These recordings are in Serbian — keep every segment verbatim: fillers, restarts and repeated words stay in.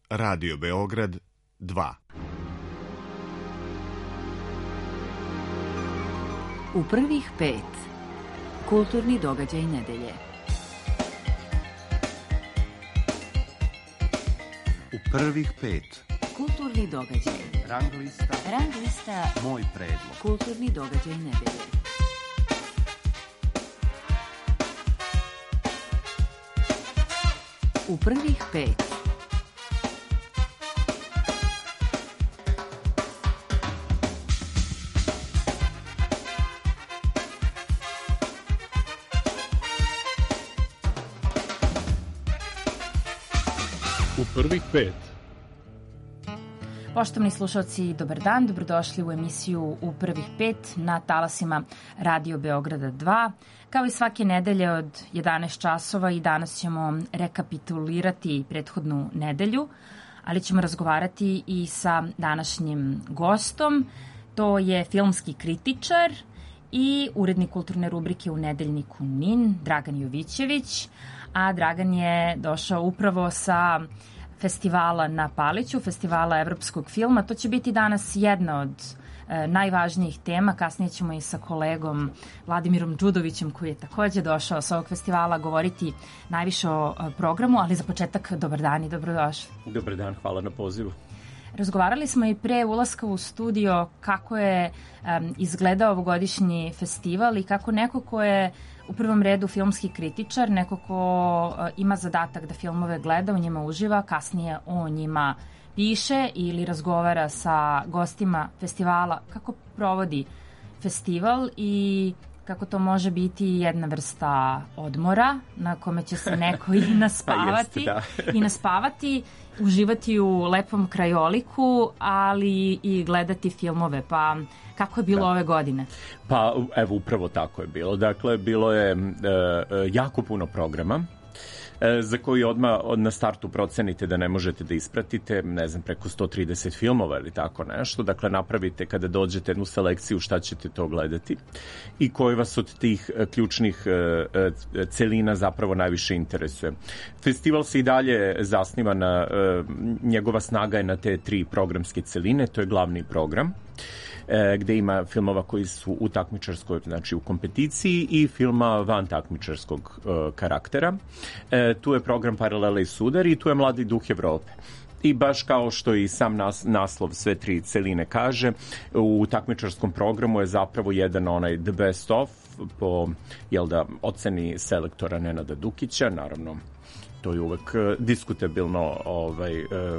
Radio Beograd dva. U prvih pet. Kulturni događaj nedelje. U prvih pet. Kulturni događaj. Rang lista. Rang lista. Moj predlog. Kulturni događaj nedelje. U prvih pet. U prvih pet. Poštovani slušalci, dobar dan, dobrodošli u emisiju U prvih pet na talasima Radio Beograda dva. Kao i svake nedelje od jedanaest časova i danas ćemo rekapitulirati prethodnu nedelju, ali ćemo razgovarati i sa današnjim gostom. To je filmski kritičar i urednik kulturne rubrike u nedeljniku NIN, Dragan Jovićević, a Dragan je došao upravo sa festivala na Paliću, festivala evropskog filma. To će biti danas jedna od e, najvažnijih tema. Kasnije ćemo i sa kolegom Vladimirom Đudovićem, koji je takođe došao sa ovog festivala, govoriti najviše o e, programu, ali za početak dobar dan i dobrodošli. Dobar dan, hvala na pozivu. Razgovarali smo i pre ulaska u studio kako je um, izgledao ovogodišnji festival i kako neko ko je u prvom redu filmski kritičar, neko ko uh, ima zadatak da filmove gleda, u njima uživa, kasnije o njima piše ili razgovara sa gostima festivala, kako provodi festival i kako to može biti jedna vrsta odmora na kome će se neko i naspavati, Jeste, da. i naspavati, uživati u lepom krajoliku, ali i gledati filmove. Pa kako je bilo da. ove godine? Pa evo, upravo tako je bilo. Dakle, bilo je e, jako puno programa za koji odmah od na startu procenite da ne možete da ispratite, ne znam, preko sto trideset filmova ili tako nešto. Dakle, napravite kada dođete jednu selekciju šta ćete to gledati i koji vas od tih ključnih celina zapravo najviše interesuje. Festival se i dalje zasniva na, njegova snaga je na te tri programske celine, to je glavni program, gde ima filmova koji su u takmičarskoj, znači u kompeticiji, i filma van takmičarskog uh, karaktera. E, tu je program Paralele i sudari i tu je Mladi duh Evrope. I baš kao što i sam nas, naslov sve tri celine kaže, u takmičarskom programu je zapravo jedan onaj the best of po, jel da, oceni selektora Nenada Dukića, naravno to je uvek diskutabilno ovaj,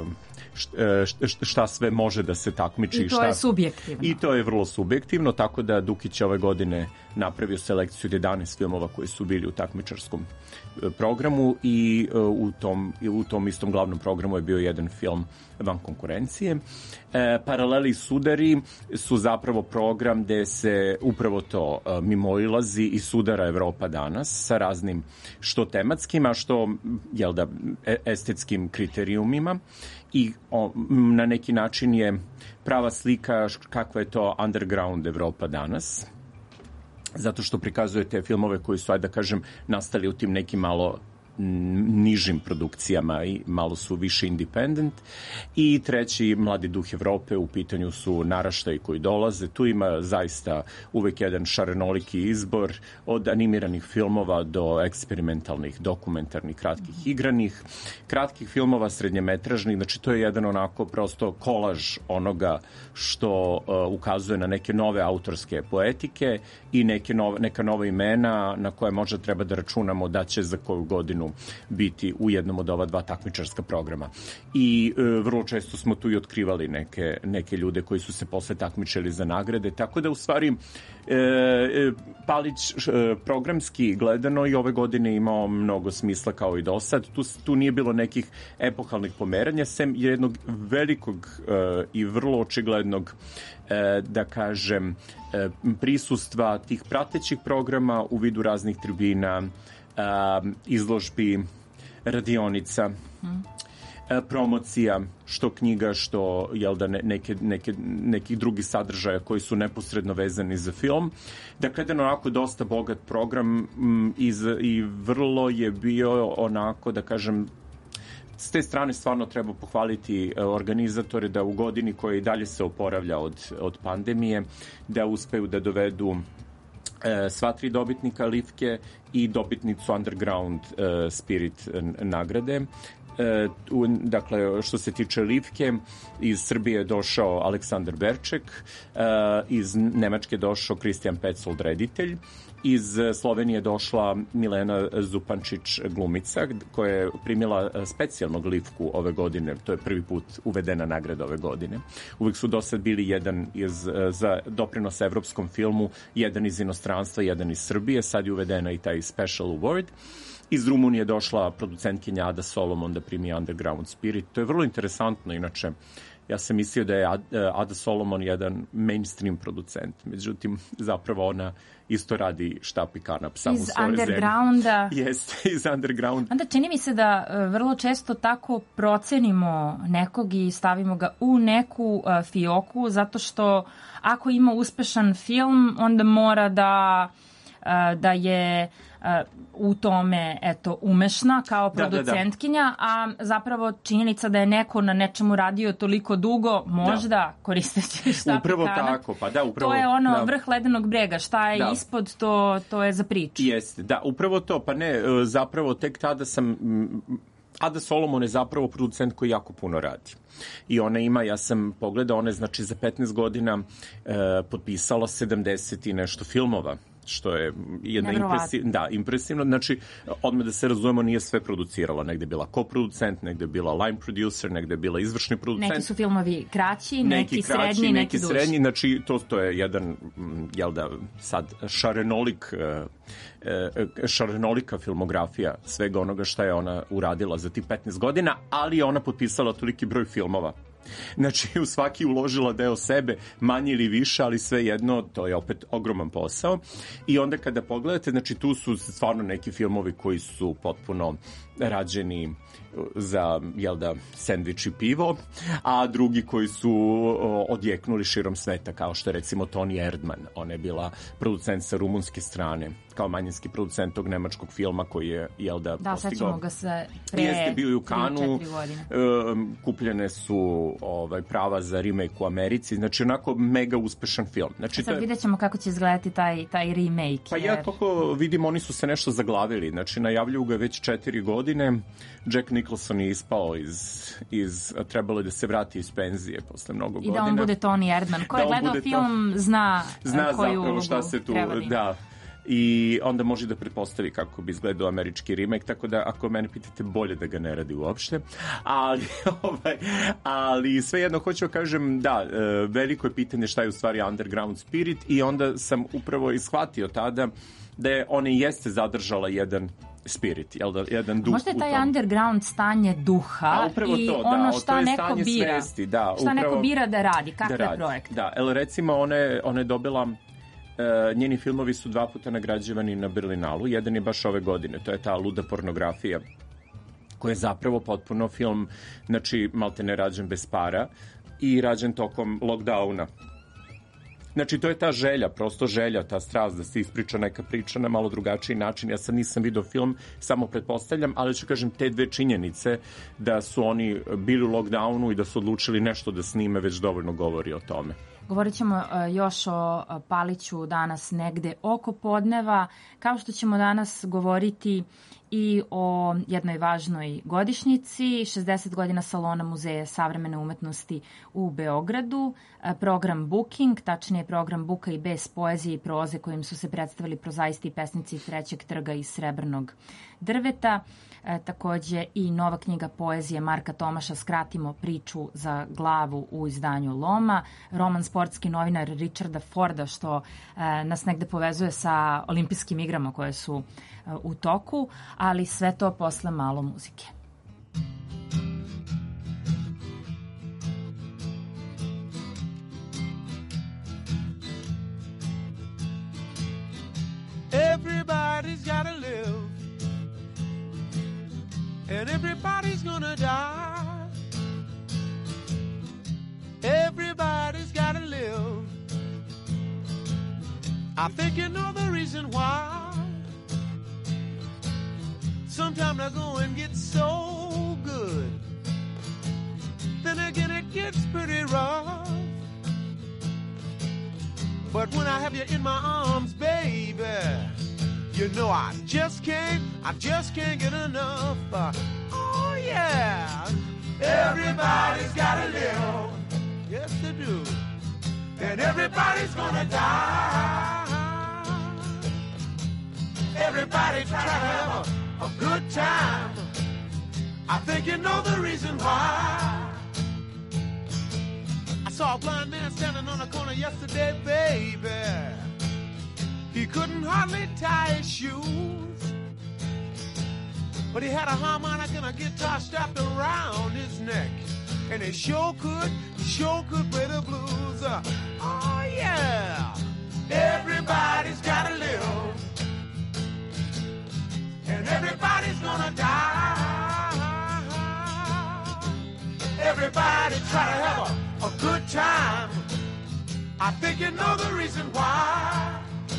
šta sve može da se takmiči. I to šta... je subjektivno. I to je vrlo subjektivno, tako da Dukić ove godine napravio selekciju od jedanaest filmova koji su bili u takmičarskom programu i u tom, u tom istom glavnom programu je bio jedan film van konkurencije. E, Paraleli i sudari su zapravo program gde se upravo to e, mimoilazi i sudara Evropa danas sa raznim što tematskim, a što jel da, estetskim kriterijumima i o, na neki način je prava slika kakva je to underground Evropa danas, zato što prikazuje te filmove koji su, ajde da kažem, nastali u tim nekim malo nižim produkcijama i malo su više independent. I treći, Mladi duh Evrope, u pitanju su naraštaji koji dolaze. Tu ima zaista uvek jedan šarenoliki izbor od animiranih filmova do eksperimentalnih, dokumentarnih, kratkih igranih, kratkih filmova, srednjemetražnih. Znači to je jedan onako prosto kolaž onoga što uh, ukazuje na neke nove autorske poetike i neke nove, neka nova imena na koje možda treba da računamo da će za koju godinu biti u jednom od ova dva takmičarska programa. I e, vrlo često smo tu i otkrivali neke, neke ljude koji su se posle takmičili za nagrade, tako da u stvari e, e, Palić e, programski gledano i ove godine imao mnogo smisla kao i do sad. Tu, tu nije bilo nekih epohalnih pomeranja, sem jednog velikog e, i vrlo očiglednog e, da kažem e, prisustva tih pratećih programa u vidu raznih tribina, Uh, izložbi, radionica, hmm. uh, promocija, što knjiga, što jel da, ne, neke, neke, nekih drugih sadržaja koji su neposredno vezani za film. Dakle, jedan onako dosta bogat program m, i, i vrlo je bio onako, da kažem, S te strane stvarno treba pohvaliti organizatore da u godini koja i dalje se oporavlja od, od pandemije, da uspeju da dovedu e, sva tri dobitnika Livke i dobitnicu Underground e, Spirit nagrade. E, u, dakle, što se tiče Livke, iz Srbije je došao Aleksandar Berček, e, iz Nemačke je došao Kristijan Petzold, reditelj, iz Slovenije je došla Milena Zupančić, glumica, koja je primila specijalnog Livku ove godine. To je prvi put uvedena nagrada ove godine. Uvek su do sad bili jedan iz, za doprinos evropskom filmu, jedan iz inostranstva, jedan iz Srbije. Sad je uvedena i taj special award. Iz Rumunije je došla producentkinja Ada Solomon da primi Underground Spirit. To je vrlo interesantno, inače. Ja sam mislio da je Ada Solomon jedan mainstream producent, međutim, zapravo ona isto radi štap i kanap samo u svojoj zemlji. Iz undergrounda. Jeste, iz undergrounda. Onda čini mi se da vrlo često tako procenimo nekog i stavimo ga u neku uh, fioku, zato što ako ima uspešan film, onda mora da, uh, da je uh, u tome eto, umešna kao producentkinja, da, da, da. A zapravo činjenica da je neko na nečemu radio toliko dugo, možda da. Koristeći štap upravo i kanap. Tako, pa da, upravo. To je ono da. Vrh ledenog brega, šta je da. Ispod, to, to je za priču. Jeste, da, upravo to, pa ne, zapravo tek tada sam... Ada Solomon je zapravo producent koji jako puno radi. I ona ima, ja sam pogledao, ona je znači za petnaest godina e, potpisala sedamdeset i nešto filmova, što je jedna impresivna, da, impresivno. Znači, odmah da se razumemo, nije sve producirala. Negde je bila koproducent, negde je bila line producer, negde je bila izvršni producent. Neki su filmovi kraći, neki, neki kraći, srednji, neki, neki srednji. Znači, to, to je jedan, jel da, sad, šarenolik, šarenolika filmografija svega onoga šta je ona uradila za tih petnaest godina, ali je ona potpisala toliki broj filmova. Znači, u svaki uložila deo sebe, manje ili više, ali sve jedno, to je opet ogroman posao. I onda kada pogledate, znači, tu su stvarno neki filmovi koji su potpuno rađeni za, jel da, sendvič i pivo, a drugi koji su o, odjeknuli širom sveta, kao što je recimo Toni Erdmann. Ona je bila producent sa rumunske strane, kao manjinski producent tog nemačkog filma koji je, jel da, da postigao... Da, sećamo ga se pre Jeste bio i u Kanu, um, kupljene su ovaj, prava za remake u Americi, znači onako mega uspešan film. Znači, sad to... vidjet ćemo kako će izgledati taj, taj remake. Pa jer... ja kako vidim, oni su se nešto zaglavili, znači najavljuju ga već četiri godine, Jack Nicholson je ispao iz, iz trebalo je da se vrati iz penzije posle mnogo I godina. I da on bude Toni Erdmann. Ko je da gledao film to... zna, zna koju zapravo šta se tu, da. I onda može da pretpostavi kako bi izgledao američki remake, tako da ako mene pitate, bolje da ga ne radi uopšte. Ali, ovaj, ali svejedno hoću da kažem, da, veliko je pitanje šta je u stvari Underground Spirit i onda sam upravo ishvatio tada da je ona jeste zadržala jedan spirit, jel da, jedan duh. Možda je taj underground stanje duha i to, ono da, šta neko bira. Svesti, da, šta upravo, neko bira da radi, kakve da radi, projekte. Da, el recimo ona je, ona je dobila Uh, njeni filmovi su dva puta nagrađivani na Berlinalu, jedan je baš ove godine, to je ta Luda pornografija, koja je zapravo potpuno film, znači malte ne rađen bez para i rađen tokom lockdowna. Znači, to je ta želja, prosto želja, ta strast da se ispriča neka priča na malo drugačiji način. Ja sad nisam video film, samo pretpostavljam, ali ću kažem te dve činjenice da su oni bili u lockdownu i da su odlučili nešto da snime, već dovoljno govori o tome. Govorit ćemo uh, još o Paliću danas negde oko podneva, kao što ćemo danas govoriti i o jednoj važnoj godišnjici, šezdeset godina Salona Muzeja savremene umetnosti u Beogradu, program Booking, tačnije program Buka i bez poezije i proze kojim su se predstavili prozaisti i pesnici Trećeg trga iz Srebrnog drveta. E, takođe i nova knjiga poezije Marka Tomaša Skratimo priču za glavu u izdanju Loma, roman sportski novinar Richarda Forda što e, nas negde povezuje sa olimpijskim igrama koje su e, u toku, ali sve to posle malo muzike. Everybody's gotta live, and everybody's gonna die. Everybody's gotta live. I think you know the reason why. Sometimes I go and get so good. Then again, it gets pretty rough. But when I have you in my arms, baby, you know I just can't, I just can't get enough. Uh, oh yeah, everybody's gotta live. Yes, they do. And everybody's gonna die. Everybody try to have a, a good time. I think you know the reason why. I saw a blind man standing on the corner yesterday, baby. He couldn't hardly tie his shoes, but he had a harmonica and a guitar strapped around his neck, and he sure could, he sure could play the blues. Uh, oh yeah, everybody's gotta live, and everybody's gonna die. Everybody try to have a, a good time. I think you know the reason why.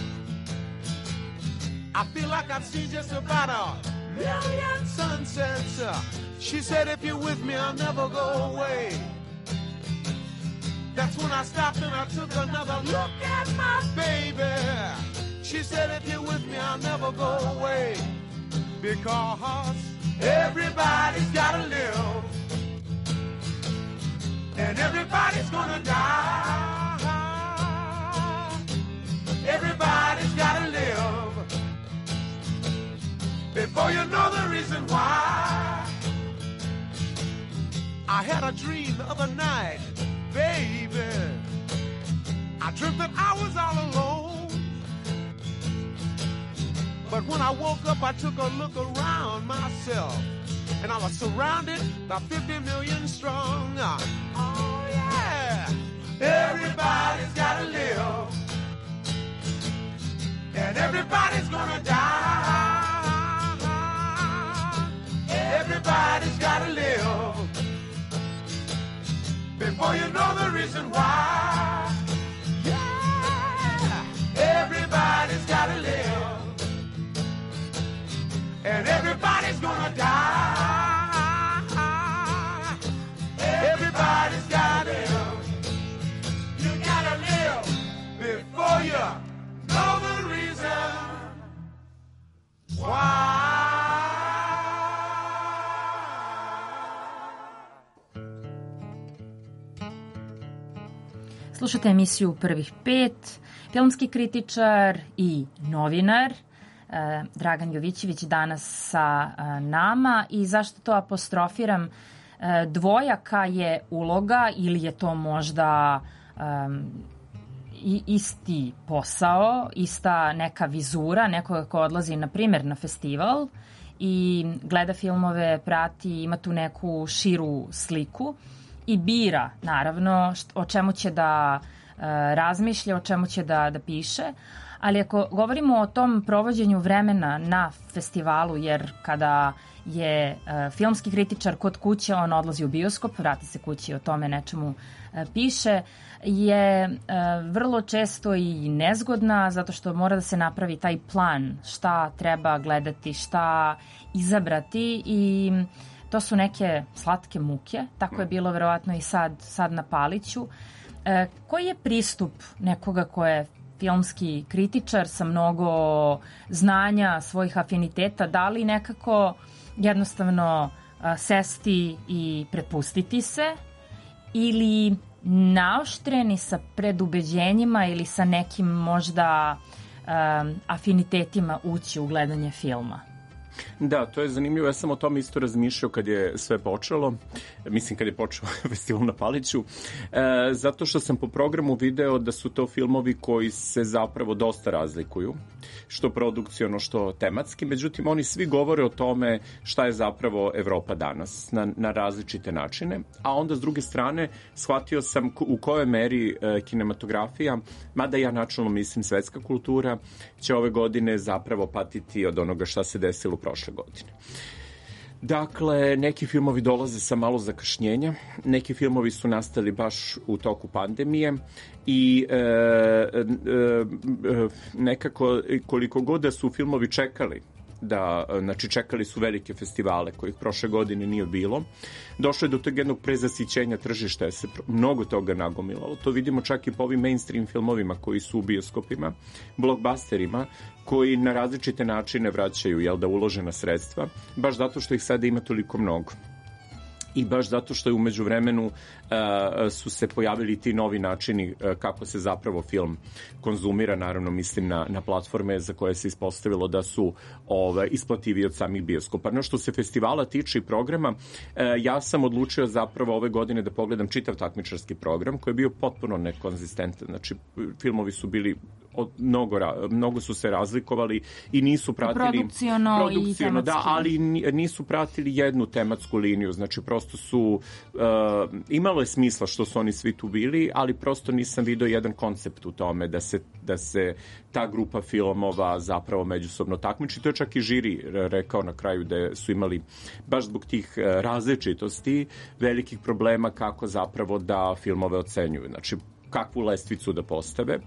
I feel like I've seen just about a million sunsets. Uh, she said, if you're with me, I'll never go away. That's when I stopped and I took another look at my baby. She said, if you're with me, I'll never go away. Because everybody's gotta live, and everybody's gonna die. Everybody's gotta live. Before you know the reason why. I had a dream the other night, baby. I dreamt that I was all alone. But when I woke up, I took a look around myself, and I was surrounded by fifty million strong. Oh yeah, everybody's gotta live, and everybody's gonna die. Everybody's gotta live. Before you know the reason why. Yeah, everybody's gotta live, and everybody's gonna die. Everybody's gotta live. You gotta live before you know the reason why. Slušate emisiju Prvih pet, filmski kritičar i novinar eh, Dragan Jovićević danas sa eh, nama. I zašto to apostrofiram? Eh, dvojaka je uloga ili je to možda eh, i, isti posao, ista neka vizura nekoga ko odlazi, na primjer, na festival i gleda filmove, prati, ima tu neku širu sliku i bira, naravno, o čemu će da e, razmišlja, o čemu će da, da piše. Ali ako govorimo o tom provođenju vremena na festivalu, jer kada je e, filmski kritičar kod kuće, on odlazi u bioskop, vrati se kući, o tome nečemu e, piše, je e, vrlo često i nezgodna, zato što mora da se napravi taj plan šta treba gledati, šta izabrati i to su neke slatke muke, tako je bilo verovatno i sad, sad na Paliću. E, koji je pristup nekoga ko je filmski kritičar sa mnogo znanja, svojih afiniteta, da li nekako jednostavno a, sesti i prepustiti se ili naoštreni sa predubeđenjima ili sa nekim možda a, afinitetima ući u gledanje filma? Da, to je zanimljivo. Ja sam o tom isto razmišljao kad je sve počelo. Mislim, kad je počeo festival na Paliću. E, zato što sam po programu video da su to filmovi koji se zapravo dosta razlikuju. Što produkciono, što tematski. Međutim, oni svi govore o tome šta je zapravo Evropa danas na, na različite načine. A onda, s druge strane, shvatio sam u kojoj meri e, kinematografija, mada ja načelno mislim svetska kultura, će ove godine zapravo patiti od onoga šta se desilo prošle godine. Dakle, neki filmovi dolaze sa malo zakašnjenja, neki filmovi su nastali baš u toku pandemije i e, e, e, nekako koliko god da su filmovi čekali da, znači čekali su velike festivale kojih prošle godine nije bilo. Došlo je do tog jednog prezasićenja tržišta, je se mnogo toga nagomilalo. To vidimo čak i po ovim mainstream filmovima koji su u bioskopima, blockbusterima, koji na različite načine vraćaju, jel da, uložena sredstva, baš zato što ih sada ima toliko mnogo. I baš zato što je umeđu vremenu uh, su se pojavili ti novi načini uh, kako se zapravo film konzumira, naravno mislim na, na platforme za koje se ispostavilo da su ove, isplativiji od samih bioskopa. No što se festivala tiče i programa, uh, ja sam odlučio zapravo ove godine da pogledam čitav takmičarski program koji je bio potpuno nekonzistentan. Znači, filmovi su bili od mnogo, mnogo su se razlikovali i nisu pratili produkciono, produkciono i da, ali nisu pratili jednu tematsku liniju, znači prosto su uh, imalo je smisla što su oni svi tu bili, ali prosto nisam video jedan koncept u tome da se, da se ta grupa filmova zapravo međusobno takmiči. To je čak i žiri rekao na kraju da su imali baš zbog tih različitosti velikih problema kako zapravo da filmove ocenjuju, znači kakvu lestvicu da postave.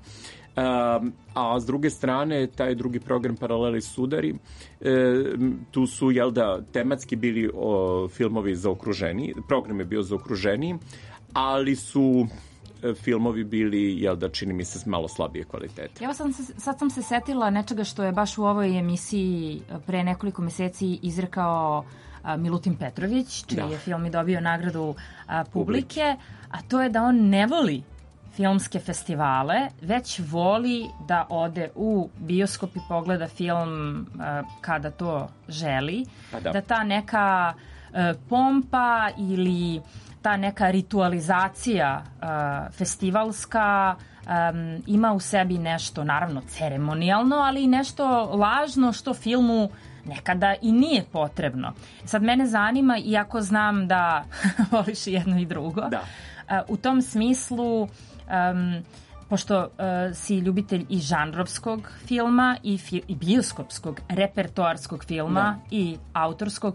Um, a s druge strane, taj drugi program Paraleli sudari, e, tu su, jel da, tematski bili o, filmovi zaokruženi, program je bio zaokruženi, ali su e, filmovi bili, jel da, čini mi se malo slabije kvalitete. Evo sad, sad sam se setila nečega što je baš u ovoj emisiji pre nekoliko meseci izrekao a, Milutin Petrović, čiji da. je film i dobio nagradu a, publike, a to je da on ne voli filmske festivale, već voli da ode u bioskop i pogleda film uh, kada to želi. Da. da ta neka uh, pompa ili ta neka ritualizacija uh, festivalska um, ima u sebi nešto, naravno, ceremonijalno, ali i nešto lažno što filmu nekada i nije potrebno. Sad mene zanima, iako znam da voliš i jedno i drugo, da. Uh, u tom smislu Um, pošto uh, si ljubitelj i žanrovskog filma i, fi- i bioskopskog, repertoarskog filma da. i autorskog,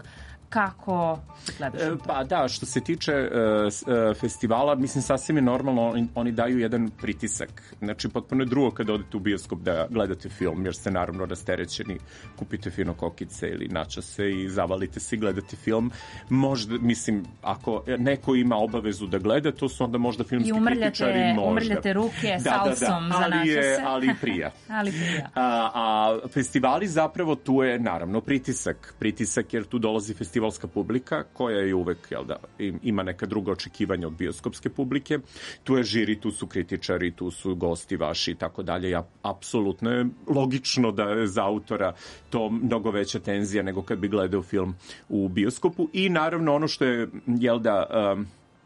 kako gledaš to? Pa da, što se tiče uh, festivala, mislim, sasvim je normalno, oni, oni daju jedan pritisak. Znači, potpuno je drugo kada odete u bioskop da gledate film, jer ste naravno rasterećeni, kupite fino kokice ili načase i zavalite se i gledate film. Možda, mislim, ako neko ima obavezu da gleda, to su onda možda filmski I umrljate, kritičari, možda. umrljate ruke da, salsom da, da. za načase. Je, ali prija. ali prija. A, a festivali zapravo, tu je naravno pritisak. Pritisak jer tu dolazi festival festivalska publika, koja je uvek, jel da, ima neka druga očekivanja od bioskopske publike. Tu je žiri, tu su kritičari, tu su gosti vaši i tako dalje. Ja, apsolutno je logično da je za autora to mnogo veća tenzija nego kad bi gledao film u bioskopu. I naravno ono što je, jel da, um,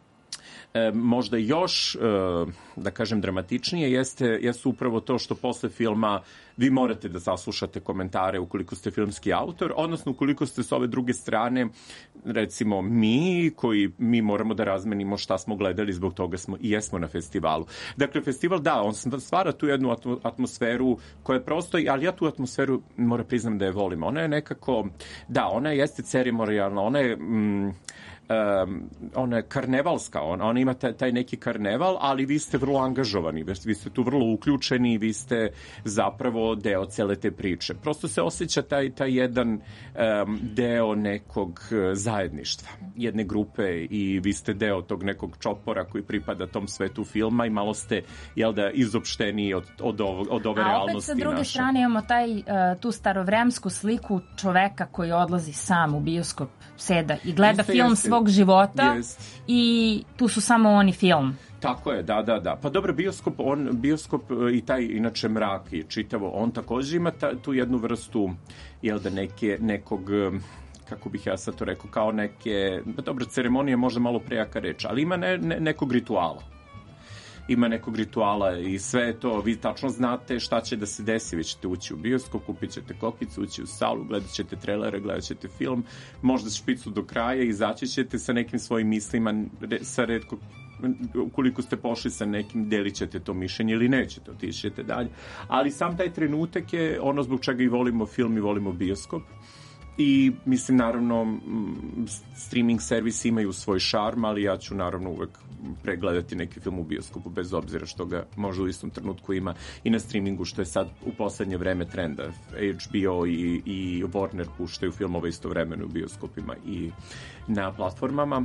E, možda još, e, da kažem, dramatičnije jeste, jeste upravo to što posle filma vi morate da saslušate komentare ukoliko ste filmski autor, odnosno ukoliko ste s ove druge strane, recimo mi, koji mi moramo da razmenimo šta smo gledali, zbog toga smo i jesmo na festivalu. Dakle, festival, da, on stvara tu jednu atmosferu koja je prosto, ali ja tu atmosferu moram priznam da je volim. Ona je nekako, da, ona jeste ceremonijalna, ona je... Mm, Um, ona je karnevalska, ona, ona ima taj, taj neki karneval, ali vi ste vrlo angažovani, vi ste tu vrlo uključeni, vi ste zapravo deo cele te priče. Prosto se osjeća taj, taj jedan um, deo nekog zajedništva, jedne grupe i vi ste deo tog nekog čopora koji pripada tom svetu filma i malo ste, jel da, izopšteni od, od, ovo, od ove A realnosti opet sa druge naše. strane imamo taj, uh, tu starovremsku sliku čoveka koji odlazi sam u bioskop, seda i gleda jeste, film jeste. svog života jest. I tu su samo oni film. Tako je, da, da, da. Pa dobro, bioskop, on, bioskop i taj, inače, mrak i čitavo, on također ima ta, tu jednu vrstu, jel da, neke, nekog, kako bih ja sad to rekao, kao neke, pa dobro, ceremonija možda malo prejaka reč, ali ima ne, ne, nekog rituala. Ima nekog rituala i sve to, vi tačno znate šta će da se desi, vi ćete ući u bioskop, kupit ćete kokicu, ući u salu, gledat ćete trailere, gledat ćete film, možda špicu do kraja i izaći ćete sa nekim svojim mislima, sa redko, ukoliko ste pošli sa nekim, delit ćete to mišljenje ili nećete, otićete dalje. Ali sam taj trenutak je ono zbog čega i volimo film i volimo bioskop. I mislim, naravno, streaming servisi imaju svoj šarm, ali ja ću naravno uvek pregledati neki film u bioskopu, bez obzira što ga možda u istom trenutku ima i na streamingu, što je sad u poslednje vreme trenda. H B O i, i Warner puštaju filmove istovremeno u bioskopima i na platformama.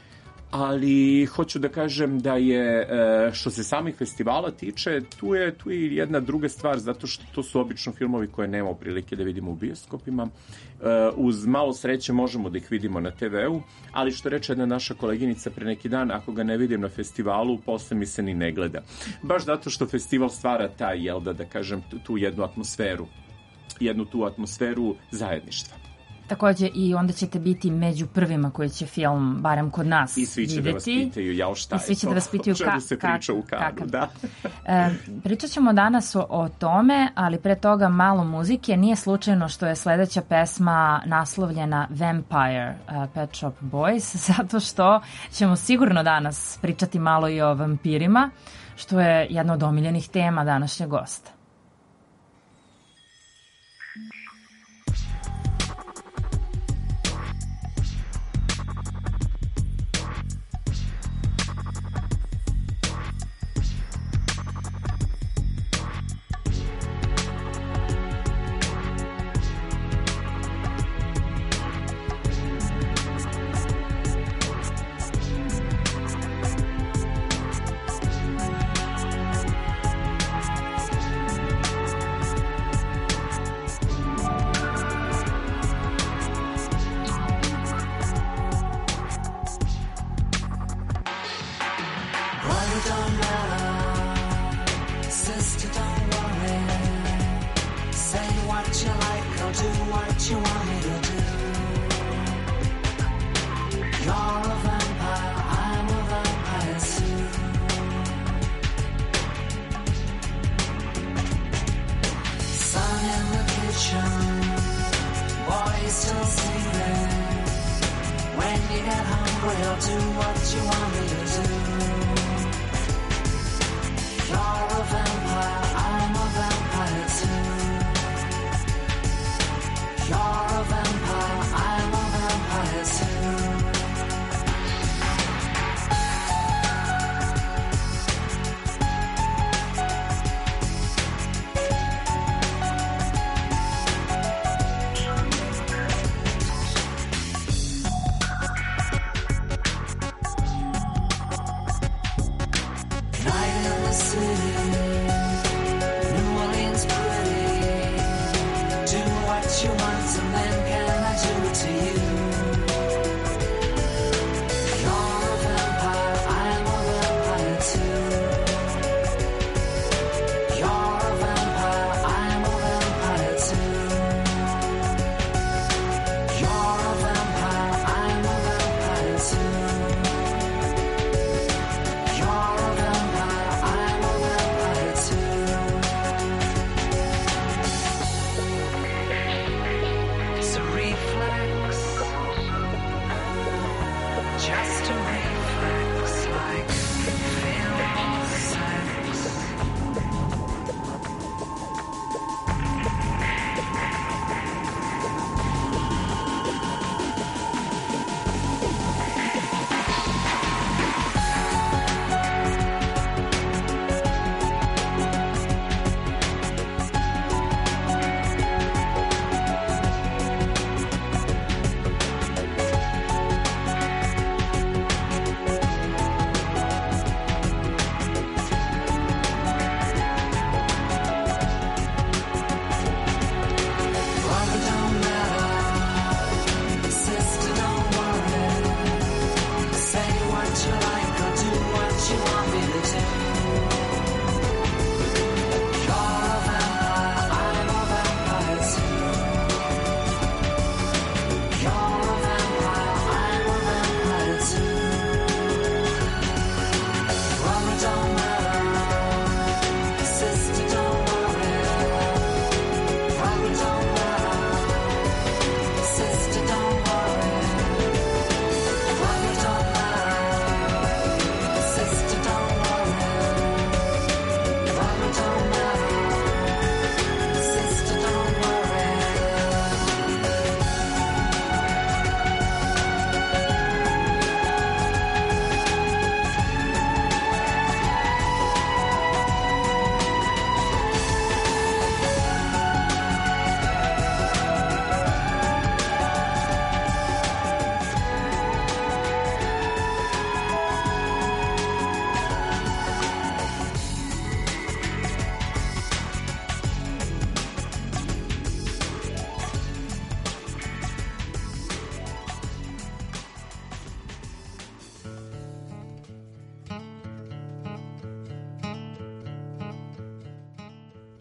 Ali hoću da kažem da je, što se samih festivala tiče, tu je, tu je jedna druga stvar, zato što to su obično filmovi koje nemamo prilike da vidimo u bioskopima. Uz malo sreće možemo da ih vidimo na te ve u, ali što reče jedna naša koleginica pre neki dan, ako ga ne vidim na festivalu, posle mi se ni ne gleda. Baš zato što festival stvara taj, jel da, da kažem, tu jednu atmosferu, jednu tu atmosferu zajedništva. Takođe i onda ćete biti među prvima koji će film, barem kod nas, videti. I svi će videti. da vas pitaju, jao šta je to? I svi će da vas pitaju ka, ka, se priča u Kanu, kakav. da. e, pričat ćemo danas o, o tome, ali pre toga malo muzike. Nije slučajno što je sledeća pesma naslovljena Vampire, uh, Pet Shop Boys, zato što ćemo sigurno danas pričati malo i o vampirima, što je jedna od omiljenih tema današnjeg gosta. You're a vampire, I'm a vampire too.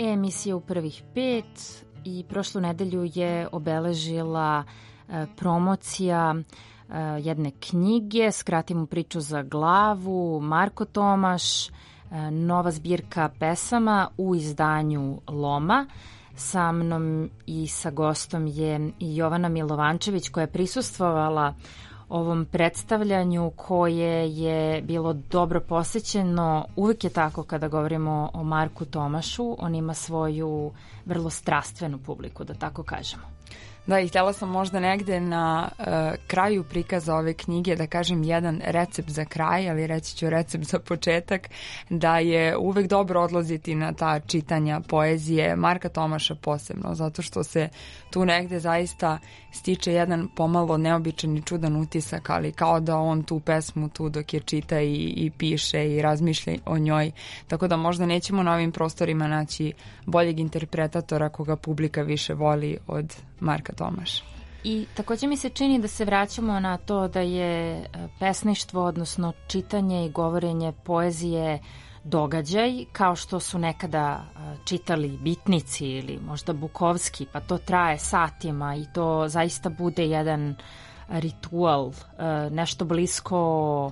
emisija U prvih pet i prošlu nedelju je obeležila e, promocija e, jedne knjige, Skratimo priču za glavu, Marko Tomaš, e, nova zbirka pesama u izdanju Loma. Sa mnom i sa gostom je i Jovana Milovančević koja je prisustvovala ovom predstavljanju koje je bilo dobro posećeno. Uvijek je tako kada govorimo o Marku Tomašu, on ima svoju vrlo strastvenu publiku, da tako kažemo. Da, i htjela sam možda negde na uh, kraju prikaza ove knjige da kažem jedan recept za kraj, ali reći ću recept za početak, da je uvek dobro odlaziti na ta čitanja poezije Marka Tomaša posebno, zato što se tu negde zaista stiče jedan pomalo neobičan i čudan utisak, ali kao da on tu pesmu tu dok je čita i, i piše i razmišlja o njoj, tako da možda nećemo na ovim prostorima naći boljeg interpretatora koga publika više voli od Marka Tomaša. I takođe mi se čini da se vraćamo na to da je pesništvo, odnosno čitanje i govorenje poezije događaj, kao što su nekada čitali bitnici ili možda Bukovski, pa to traje satima i to zaista bude jedan ritual, nešto blisko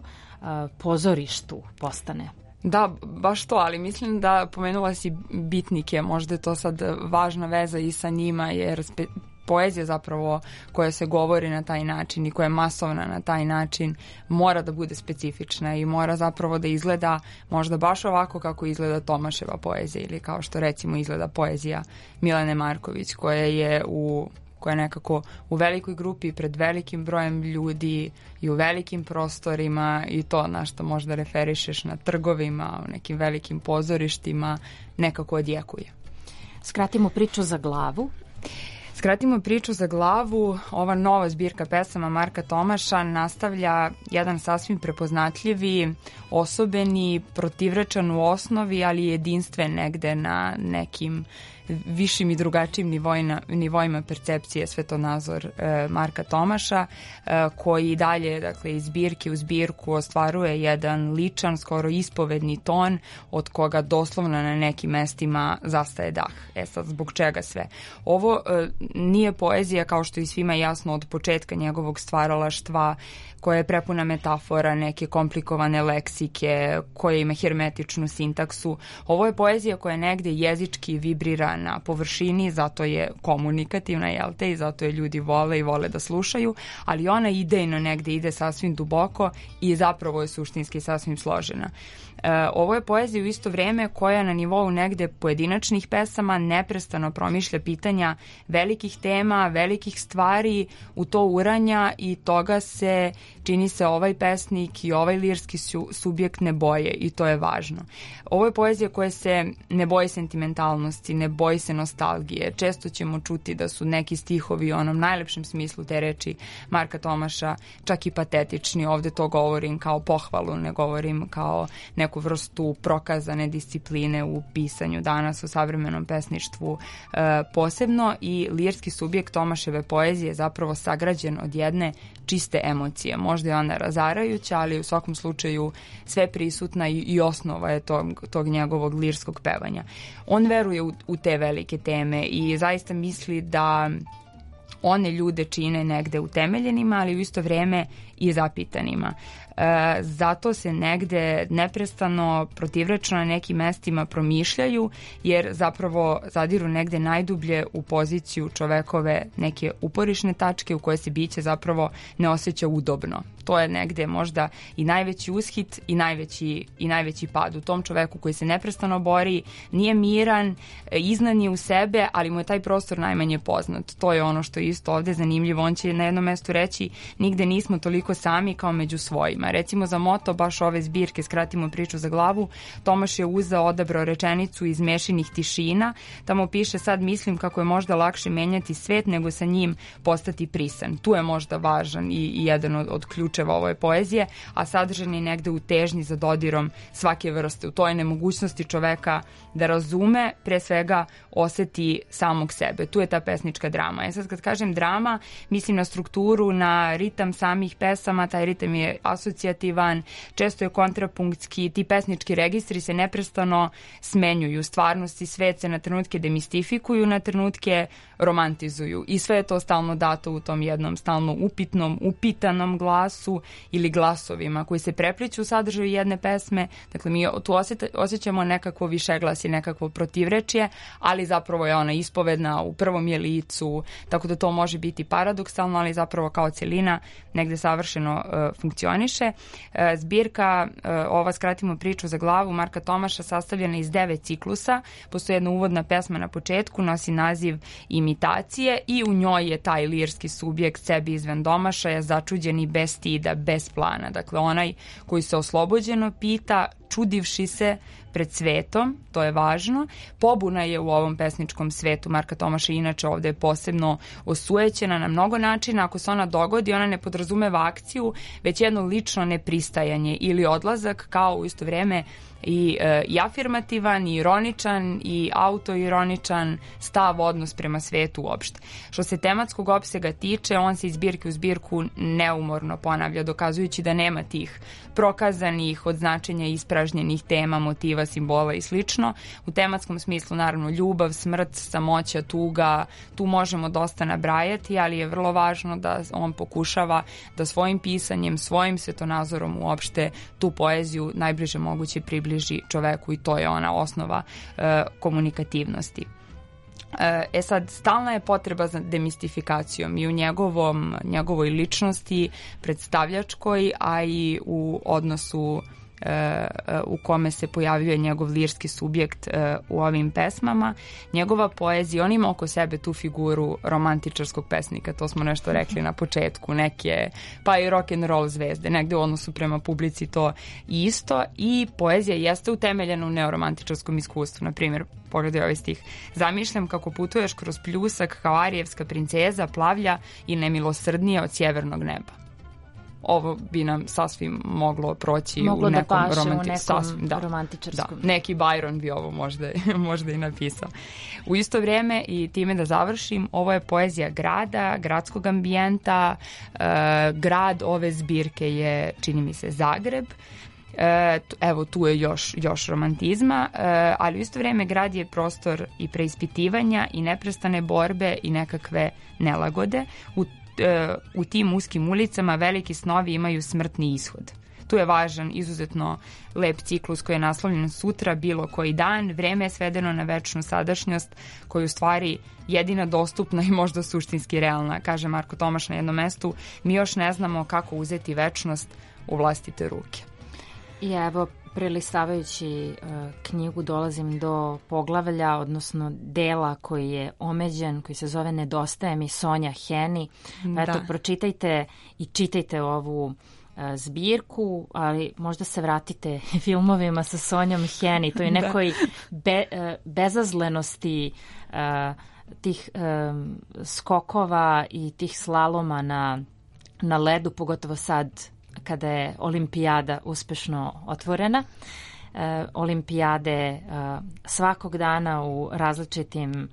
pozorištu postane. Da, baš to, ali mislim da pomenula si bitnike, možda je to sad važna veza i sa njima, jer spe, poezija zapravo koja se govori na taj način i koja je masovna na taj način mora da bude specifična i mora zapravo da izgleda možda baš ovako kako izgleda Tomaševa poezija ili kao što recimo izgleda poezija Milene Marković koja je u koja je nekako u velikoj grupi pred velikim brojem ljudi i u velikim prostorima i to na što možda referišeš na trgovima, u nekim velikim pozorištima, nekako odjekuje. Skratimo priču za glavu. Skratimo priču za glavu. Ova nova zbirka pesama Marka Tomaša nastavlja jedan sasvim prepoznatljivi, osobeni, protivrečan u osnovi, ali jedinstven negde na nekim višim i drugačijim nivoima, nivoima percepcije svetonazor e, Marka Tomaša, e, koji dalje, dakle, iz zbirke u zbirku ostvaruje jedan ličan, skoro ispovedni ton od koga doslovno na nekim mestima zastaje dah. E sad, zbog čega sve? Ovo e, nije poezija, kao što je svima jasno od početka njegovog stvaralaštva, koja je prepuna metafora, neke komplikovane leksike, koja ima hermetičnu sintaksu. Ovo je poezija koja negde jezički vibrira na površini, zato je komunikativna, jel te, i zato je ljudi vole i vole da slušaju, ali ona idejno negde ide sasvim duboko i zapravo je suštinski sasvim složena. E, ovo je poezija u isto vreme koja na nivou negde pojedinačnih pesama neprestano promišlja pitanja velikih tema, velikih stvari, u to uranja i toga se čini se ovaj pesnik i ovaj lirski su, subjekt ne boje i to je važno. Ovo je poezija koja se ne boji sentimentalnosti, ne boji se nostalgije. Često ćemo čuti da su neki stihovi u onom najlepšem smislu te reči Marka Tomaša čak i patetični. Ovde to govorim kao pohvalu, ne govorim kao neku vrstu prokazane discipline u pisanju danas u savremenom pesništvu e, posebno i lirski subjekt Tomaševe poezije je zapravo sagrađen od jedne čiste emocije. Možda je ona razarajuća, ali u svakom slučaju sve prisutna i, i osnova je tog, tog njegovog lirskog pevanja. On veruje u, u te velike teme i zaista misli da one ljude čine negde utemeljenima, ali u isto vreme i zapitanima. E, zato se negde neprestano protivrečno na nekim mestima promišljaju, jer zapravo zadiru negde najdublje u poziciju čovekove neke uporišne tačke u koje se biće zapravo ne osjeća udobno. To je negde možda i najveći ushit i najveći, i najveći pad u tom čoveku koji se neprestano bori, nije miran, iznan je u sebe, ali mu je taj prostor najmanje poznat. To je ono što je isto ovde zanimljivo. On će na jednom mestu reći nigde nismo toliko sami kao među svojima. Recimo za moto baš ove zbirke Skratimo priču za glavu, Tomaš je uzeo, odabrao rečenicu iz Mešinih tišina. Tamo piše sad mislim kako je možda lakše menjati svet nego sa njim postati prisan. Tu je možda važan i, i jedan od, od ključa ključeva ove poezije, a sadržan je negde u težnji za dodirom svake vrste. U toj nemogućnosti čoveka da razume, pre svega oseti samog sebe. Tu je ta pesnička drama. E sad kad kažem drama, mislim na strukturu, na ritam samih pesama, taj ritam je asocijativan, često je kontrapunktski, ti pesnički registri se neprestano smenjuju. Stvarnosti svet se na trenutke demistifikuju, na trenutke romantizuju i sve je to stalno dato u tom jednom stalno upitnom, upitanom glasu ili glasovima koji se prepliću u sadržaju jedne pesme. Dakle, mi tu osjećamo nekakvo višeglasje, nekakvo protivrečje, ali zapravo je ona ispovedna, u prvom je licu, tako da to može biti paradoksalno, ali zapravo kao celina negde savršeno uh, funkcioniše. Uh, zbirka, uh, ova skratimo priču za glavu, Marka Tomaša, sastavljena iz devet ciklusa. Postoji jedna uvodna pesma na početku, nosi naziv Imitacije i u njoj je taj lirski subjekt sebi izven domašaja, začuđen i bez stida, bez plana. Dakle, onaj koji se oslobođeno pita, čudivši se pred svetom, to je važno. Pobuna je u ovom pesničkom svetu Marka Tomaša, inače ovde je posebno osujećena na mnogo načina. Ako se ona dogodi, ona ne podrazumeva akciju, već jedno lično nepristajanje ili odlazak, kao u isto vreme i, e, i afirmativan, i ironičan, i autoironičan stav, odnos prema svetu uopšte. Što se tematskog opsega tiče, on se iz zbirke u zbirku neumorno ponavlja, dokazujući da nema tih prokazanih, od značenja ispražnjenih tema, motiva, simbola i slično. U tematskom smislu, naravno, ljubav, smrt, samoća, tuga, tu možemo dosta nabrajati, ali je vrlo važno da on pokušava da svojim pisanjem, svojim svetonazorom uopšte tu poeziju najbliže moguće približi čoveku i to je ona osnova e, komunikativnosti. E sad, stalna je potreba za demistifikacijom i u njegovom, njegovoj ličnosti, predstavljačkoj, a i u odnosu e, u kome se pojavljuje njegov lirski subjekt e, u ovim pesmama. Njegova poezija, on ima oko sebe tu figuru romantičarskog pesnika, to smo nešto rekli na početku, neke, pa i rock and roll zvezde, negde u odnosu prema publici to isto, i poezija jeste utemeljena u neoromantičarskom iskustvu. Na primjer, pogledaj ovaj stih. Zamišljam kako putuješ kroz pljusak kao arijevska princeza, plavlja i nemilosrdnija od sjevernog neba. Ovo bi nam sasvim moglo proći moglo u nekom, da paše romanti- u nekom sasvim, da, romantičarskom. Da, neki Byron bi ovo možda, možda i napisao. U isto vrijeme, i time da završim, ovo je poezija grada, gradskog ambijenta. E, grad ove zbirke je, čini mi se, Zagreb. E, evo, tu je još, još romantizma, e, ali u isto vrijeme grad je prostor i preispitivanja i neprestane borbe i nekakve nelagode. U, e, u tim uskim ulicama veliki snovi imaju smrtni ishod. Tu je važan, izuzetno lep ciklus koji je naslovljen Sutra, bilo koji dan. Vreme je svedeno na večnu sadašnjost koja je u stvari jedina dostupna i možda suštinski realna. Kaže Marko Tomaš na jednom mestu, mi još ne znamo kako uzeti večnost u vlastite ruke. I evo, prelistavajući uh, knjigu dolazim do poglavlja, odnosno dela koji je omeđen, koji se zove Nedostaje mi Sonja Heni. Pa eto, Da. pročitajte i čitajte ovu uh, zbirku, ali možda se vratite filmovima sa Sonjom Heni. To je nekoj be, uh, bezazlenosti uh, tih um, skokova i tih slaloma na, na ledu, pogotovo sad kada je olimpijada uspešno otvorena. E, olimpijade e, svakog dana u različitim e,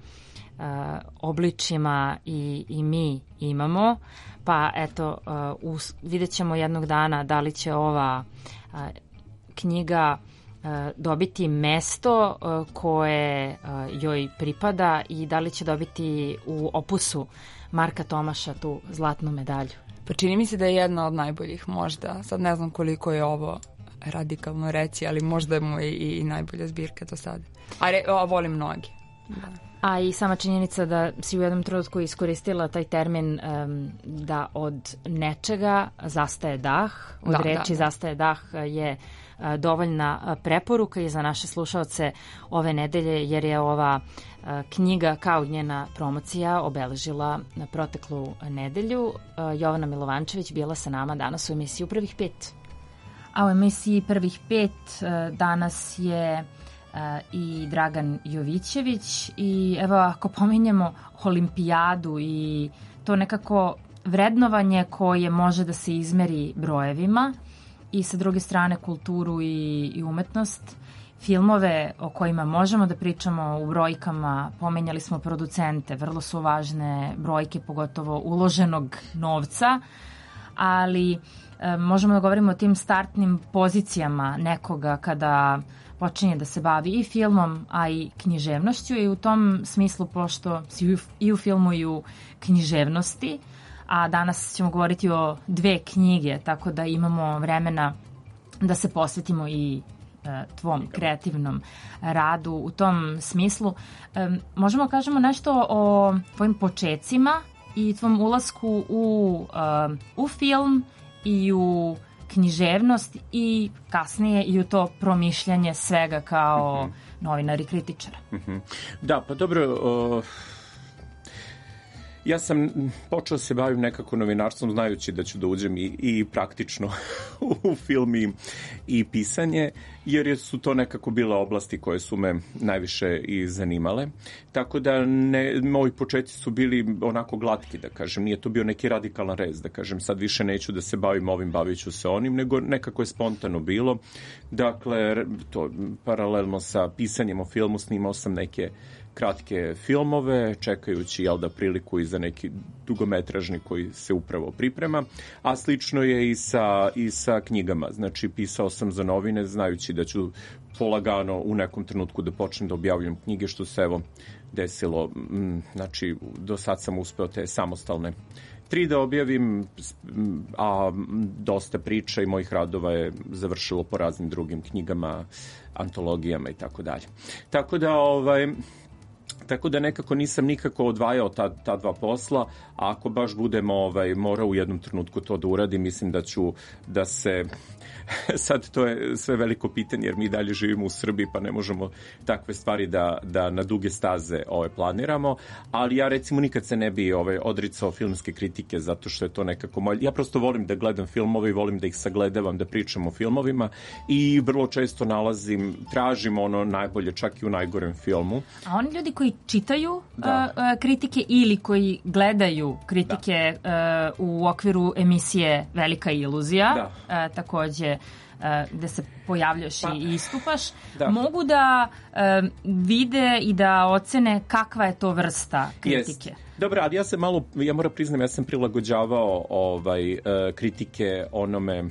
obličima i, i mi imamo. Pa eto, e, us, vidjet ćemo jednog dana da li će ova e, knjiga e, dobiti mesto e, koje e, joj pripada i da li će dobiti u opusu Marka Tomaša tu zlatnu medalju. Pa čini mi se da je jedna od najboljih možda. Sad ne znam koliko je ovo radikalno reći, ali možda je mu i, i najbolja zbirka do sada. A, re, a volim mnogi. Da. A i sama činjenica da si u jednom trenutku iskoristila taj termin um, da od nečega zastaje dah, od da, reči da, da. zastaje dah je uh, dovoljna preporuka i za naše slušaoce ove nedelje, jer je ova uh, knjiga kao njena promocija obeležila na proteklu nedelju. Uh, Jovana Milovančević bila sa nama danas u emisiji Prvih pet. A u emisiji Prvih pet uh, danas je Uh, i Dragan Jovićević i evo, ako pominjemo olimpijadu i to nekako vrednovanje koje može da se izmeri brojevima i sa druge strane kulturu i, i umetnost. Filmove o kojima možemo da pričamo u brojkama, pomenjali smo producente, vrlo su važne brojke, pogotovo uloženog novca, ali e, možemo da govorimo o tim startnim pozicijama nekoga kada počinje da se bavi i filmom, a i književnošću i u tom smislu, pošto si i u filmu i u književnosti, a danas ćemo govoriti o dve knjige, tako da imamo vremena da se posvetimo i tvom kreativnom radu u tom smislu. Možemo kažemo nešto o tvojim počecima i tvom ulasku u, u film i u književnost i kasnije i u to promišljanje svega kao novinar i kritičar. Da, pa dobro... Uh... Ja sam počeo se bavim nekako novinarstvom znajući da ću da uđem i, i praktično u film i, i pisanje, jer su to nekako bile oblasti koje su me najviše i zanimale. Tako da ne, moji početci su bili onako glatki, da kažem. Nije to bio neki radikalan rez, da kažem. Sad više neću da se bavim ovim, bavit ću se onim, nego nekako je spontano bilo. Dakle, to, paralelno sa pisanjem o filmu snimao sam neke kratke filmove, čekajući jel da priliku i za neki dugometražni koji se upravo priprema, a slično je i sa, i sa knjigama. Znači, pisao sam za novine, znajući da ću polagano u nekom trenutku da počnem da objavljam knjige, što se evo desilo. Znači, do sad sam uspeo te samostalne tri da objavim, a dosta priča i mojih radova je završilo po raznim drugim knjigama, antologijama i tako dalje. Tako da, ovaj... Tako da nekako nisam nikako odvajao ta, ta dva posla, a ako baš budem ovaj, morao u jednom trenutku to da uradim, mislim da ću da se... Sad to je sve veliko pitanje jer mi dalje živimo u Srbiji pa ne možemo takve stvari da, da na duge staze ovaj, planiramo, ali ja recimo nikad se ne bi ovaj, odricao filmske kritike zato što je to nekako moj... Ja prosto volim da gledam filmove i volim da ih sagledavam, da pričam o filmovima i vrlo često nalazim, tražim ono najbolje čak i u najgorem filmu. A oni ljudi koji čitaju da. uh, kritike ili koji gledaju kritike da. uh, u okviru emisije Velika iluzija, da. uh, takođe gde se pojavljaš pa, i istupaš, da. mogu da uh, vide i da ocene kakva je to vrsta kritike. Yes. Dobro, ali ja se malo, ja moram priznam, ja sam prilagođavao ovaj, uh, kritike onome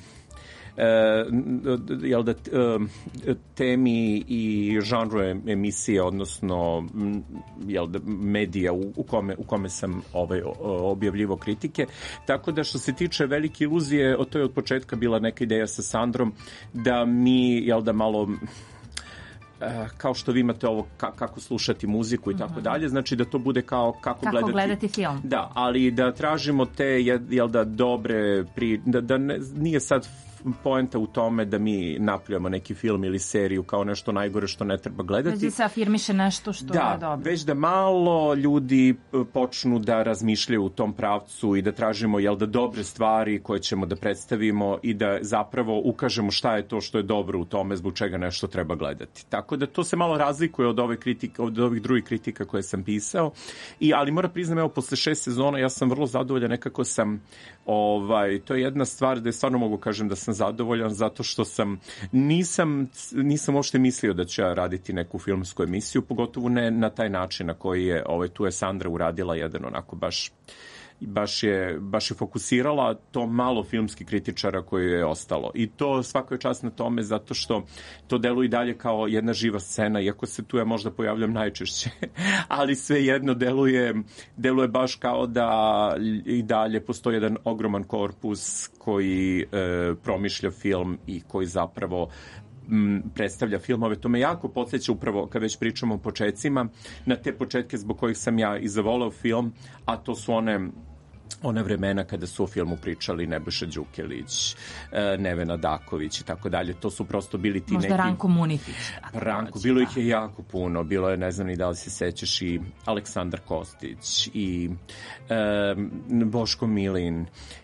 Uh, jel da, uh, temi i žanru emisije, odnosno jel da, medija u, u, kome, u kome sam ovaj, objavljivo kritike. Tako da što se tiče Velike iluzije, to je od početka bila neka ideja sa Sandrom da mi, jel da, malo... kao što vi imate ovo ka, kako slušati muziku i tako dalje, znači da to bude kao kako, kako gledati, gledati film. Da, ali da tražimo te jel da dobre pri, da, da ne, nije sad poenta u tome da mi napljujemo neki film ili seriju kao nešto najgore što ne treba gledati. Već da se afirmiše nešto što da, je dobro. Već da malo ljudi počnu da razmišljaju u tom pravcu i da tražimo jel da dobre stvari koje ćemo da predstavimo i da zapravo ukažemo šta je to što je dobro u tome, zbog čega nešto treba gledati. Tako da to se malo razlikuje od ove kritike, od ovih drugih kritika koje sam pisao. I ali moram priznam, evo posle šest sezona ja sam vrlo zadovoljan, nekako sam ovaj to je jedna stvar da stvarno mogu kažem da sam zadovoljan zato što sam nisam nisam uopšte mislio da ću ja raditi neku filmsku emisiju, pogotovo ne na taj način na koji je ovaj tu je Sandra uradila jedan onako baš baš je, baš je fokusirala to malo filmskih kritičara koje je ostalo. I to svako je čast na tome zato što to deluje i dalje kao jedna živa scena, iako se tu ja možda pojavljam najčešće, ali svejedno deluje, deluje baš kao da i dalje postoji jedan ogroman korpus koji e, promišlja film i koji zapravo m, predstavlja filmove. To me jako podsjeća upravo, kad već pričamo o početcima, na te početke zbog kojih sam ja i zavoleo film, a to su one one vremena kada su o filmu pričali Nebojša Đukelić, Nevena Daković i tako dalje. To su prosto bili ti Možda neki... Možda Ranko Munitić. Ranko, bilo ih je jako puno. Bilo je, ne znam ni da li se sećaš, i Aleksandar Kostić i e, Boško Milin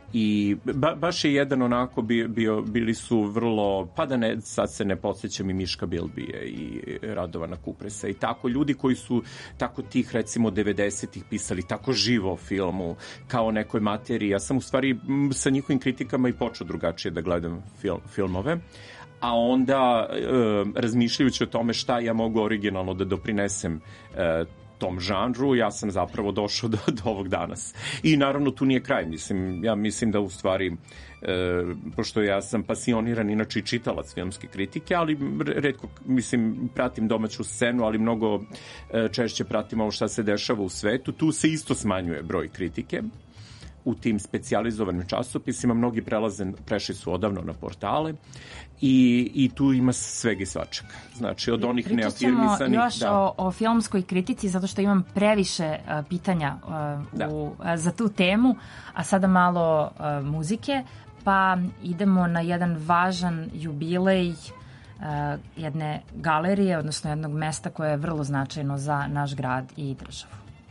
I ba, baš je jedan onako bio, bio, bili su vrlo, pa da ne, sad se ne podsjećam, i Miška Bilbije i Radovana Kupresa i tako ljudi koji su tako tih recimo devedesetih pisali tako živo o filmu kao nekoj materiji. Ja sam u stvari sa njihovim kritikama i počeo drugačije da gledam film, filmove. A onda e, razmišljajući o tome šta ja mogu originalno da doprinesem e, tom žanru, ja sam zapravo došao do, do ovog danas. I naravno tu nije kraj, mislim, ja mislim da u stvari, e, pošto ja sam pasioniran inače i čitalac filmske kritike, ali retko, mislim, pratim domaću scenu, ali mnogo e, češće pratim ovo šta se dešava u svetu, tu se isto smanjuje broj kritike u tim specijalizovanim časopisima, mnogi prelaze, prešli su odavno na portale i, i tu ima svega i svačega. Znači, od onih neafirmisanih... Pričat ćemo još da. o, o filmskoj kritici, zato što imam previše uh, pitanja uh, u, uh, za tu temu, a sada malo uh, muzike, pa idemo na jedan važan jubilej uh, jedne galerije, odnosno jednog mesta koje je vrlo značajno za naš grad i državu.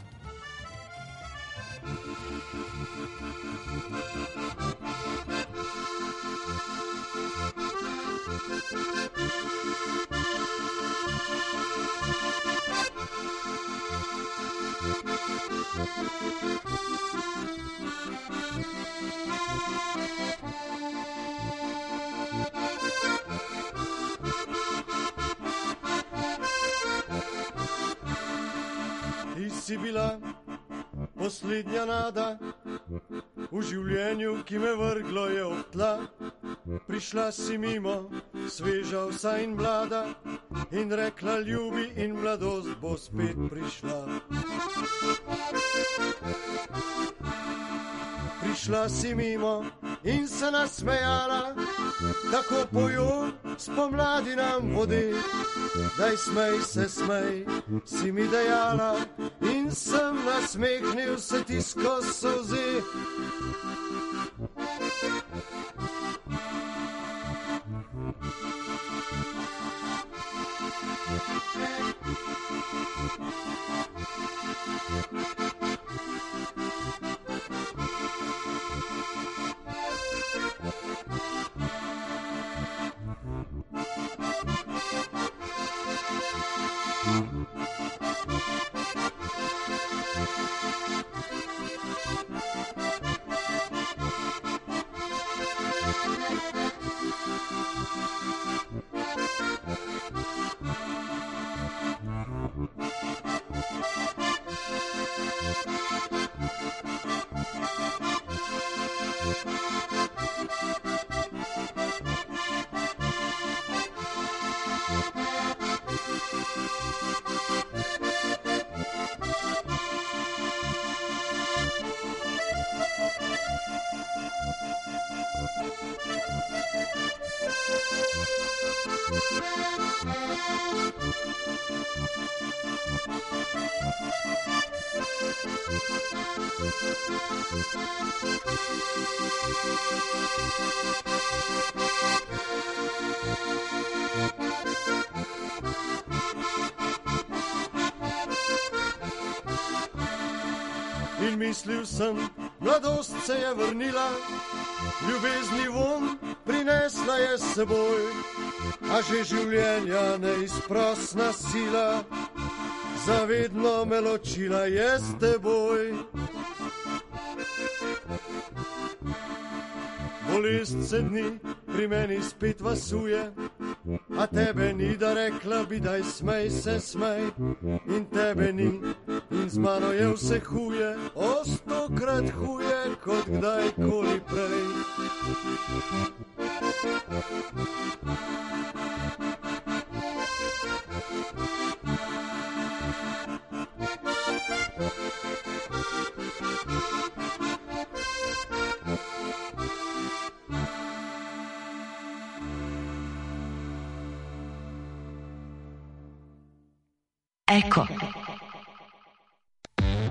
Ti si bila posljednja nada u življenju, ki me vrglo je ob tla. Prišla si mimo, sveža vsa in mlada, in rekla ljubi in mladost bo spet prišla. Prišla si mimo in se nasmejala, tako pojo spomladi nam vodi. Daj smej se, smej, si mi dejala, in sem nasmehnil se ti skozi solzi. In mislil sem, mladost se je vrnila, ljubezni von prinesla je s seboj, a že življenja neizprosna sila zavedno me ločila je s teboj. Bolest se dni pri meni spet vasuje, a tebe ni, da rekla bi daj smej se, smej, in tebe ni, in z mano je vse huje, o stokrat huje kot kdajkoli prej. Eko.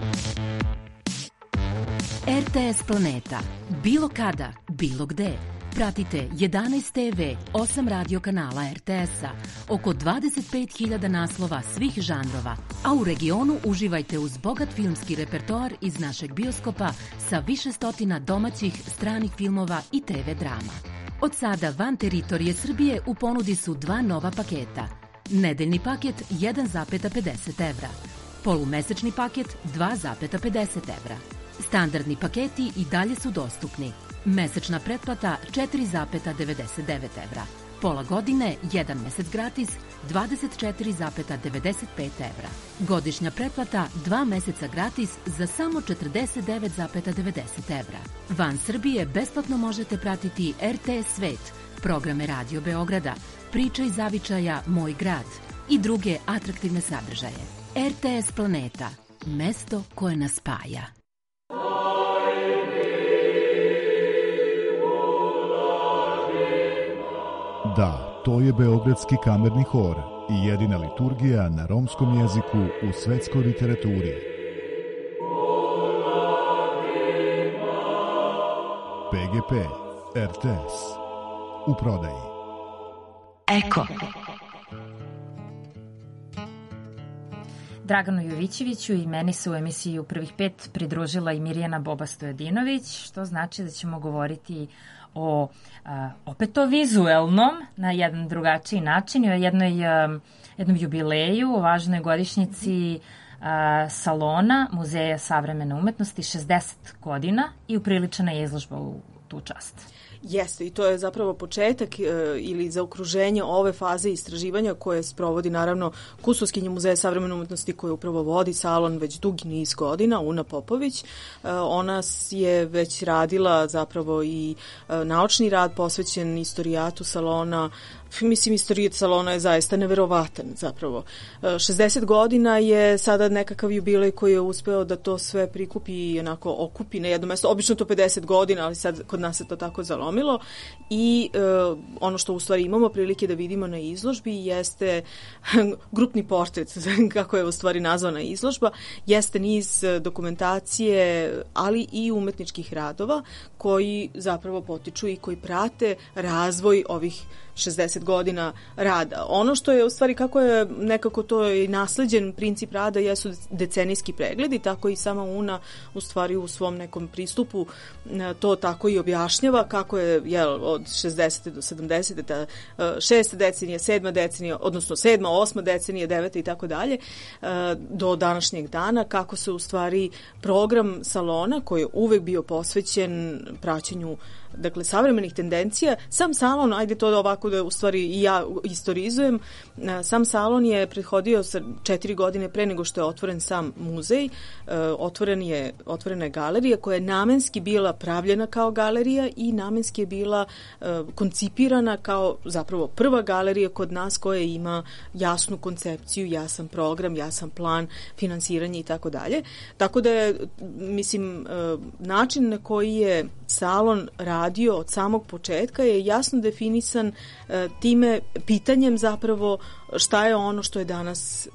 R T S Planeta. Bilo kada, bilo gde. Pratite jedanaest te ve, osam radio kanala er te es-a, oko dvadeset pet hiljada naslova svih žanrova, a u regionu uživajte uz bogat filmski repertoar iz našeg bioskopa sa više stotina domaćih, stranih filmova i te ve drama. Od sada van teritorije Srbije u ponudi su dva nova paketa. Nedeljni paket jedan zarez pedeset evra, polumesečni paket dva zarez pedeset evra. Standardni paketi i dalje su dostupni. Mesečna pretplata četiri zarez devedeset devet evra. Pola godine, jedan mesec gratis, dvadeset četiri zarez devedeset pet evra. Godišnja pretplata, dva meseca gratis za samo četrdeset devet zarez devedeset evra. Van Srbije besplatno možete pratiti er te es Svet, programe Radio Beograda, Priče iz zavičaja Moj grad i druge atraktivne sadržaje. er te es Planeta, mesto koje nas spaja. Da, to je Beogradski kamerni hor i jedina liturgija na romskom jeziku u svetskoj literaturi. pe ge pe, er te es, u prodaji. Eko. Draganu Jovićeviću i meni se u emisiji u prvih pet pridružila i Mirjana Boba Stojadinović, što znači da ćemo govoriti o a, opet o vizuelnom na jedan drugačiji način i o jednoj, a, jednom jubileju, o važnoj godišnjici a, salona Muzeja savremene umetnosti, šezdeset godina, i upriličena je izložba u tu čast. Jeste, i to je zapravo početak e, ili zaokruženje ove faze istraživanja koje sprovodi naravno kustoskinja Muzeja savremene umetnosti koje upravo vodi salon već dugi niz godina, Una Popović. E, ona je već radila zapravo i e, naučni rad posvećen istorijatu salona. Mislim, istorijat salona je zaista neverovatan zapravo. šezdeset godina je sada nekakav jubilej koji je uspeo da to sve prikupi i onako okupi na jedno mesto. Obično to pedeset godina, ali sad kod nas se to tako zalomilo. I e, ono što u stvari imamo prilike da vidimo na izložbi jeste grupni portret, kako je u stvari nazvana izložba, jeste niz dokumentacije, ali i umetničkih radova koji zapravo potiču i koji prate razvoj ovih šezdeset godina rada. Ono što je u stvari kako je nekako to i nasleđen princip rada jesu decenijski pregledi, tako i sama Una u stvari u svom nekom pristupu to tako i objašnjava kako je jel, od šezdesete do sedamdesete ta šesta decenija, sedma decenija, odnosno sedma, osma decenija, deveta i tako dalje do današnjeg dana, kako se u stvari program salona koji je uvek bio posvećen praćenju dakle savremenih tendencija. Sam salon, ajde to da ovako da u stvari i ja istorizujem, sam salon je prethodio sa četiri godine pre nego što je otvoren sam muzej. Otvoren je, otvorena je galerija koja je namenski bila pravljena kao galerija i namenski je bila koncipirana kao zapravo prva galerija kod nas koja ima jasnu koncepciju, jasan program, jasan plan, finansiranje i tako dalje. Tako da je, mislim, način na koji je salon radio od samog početka je jasno definisan e, time pitanjem zapravo šta je ono što je danas e,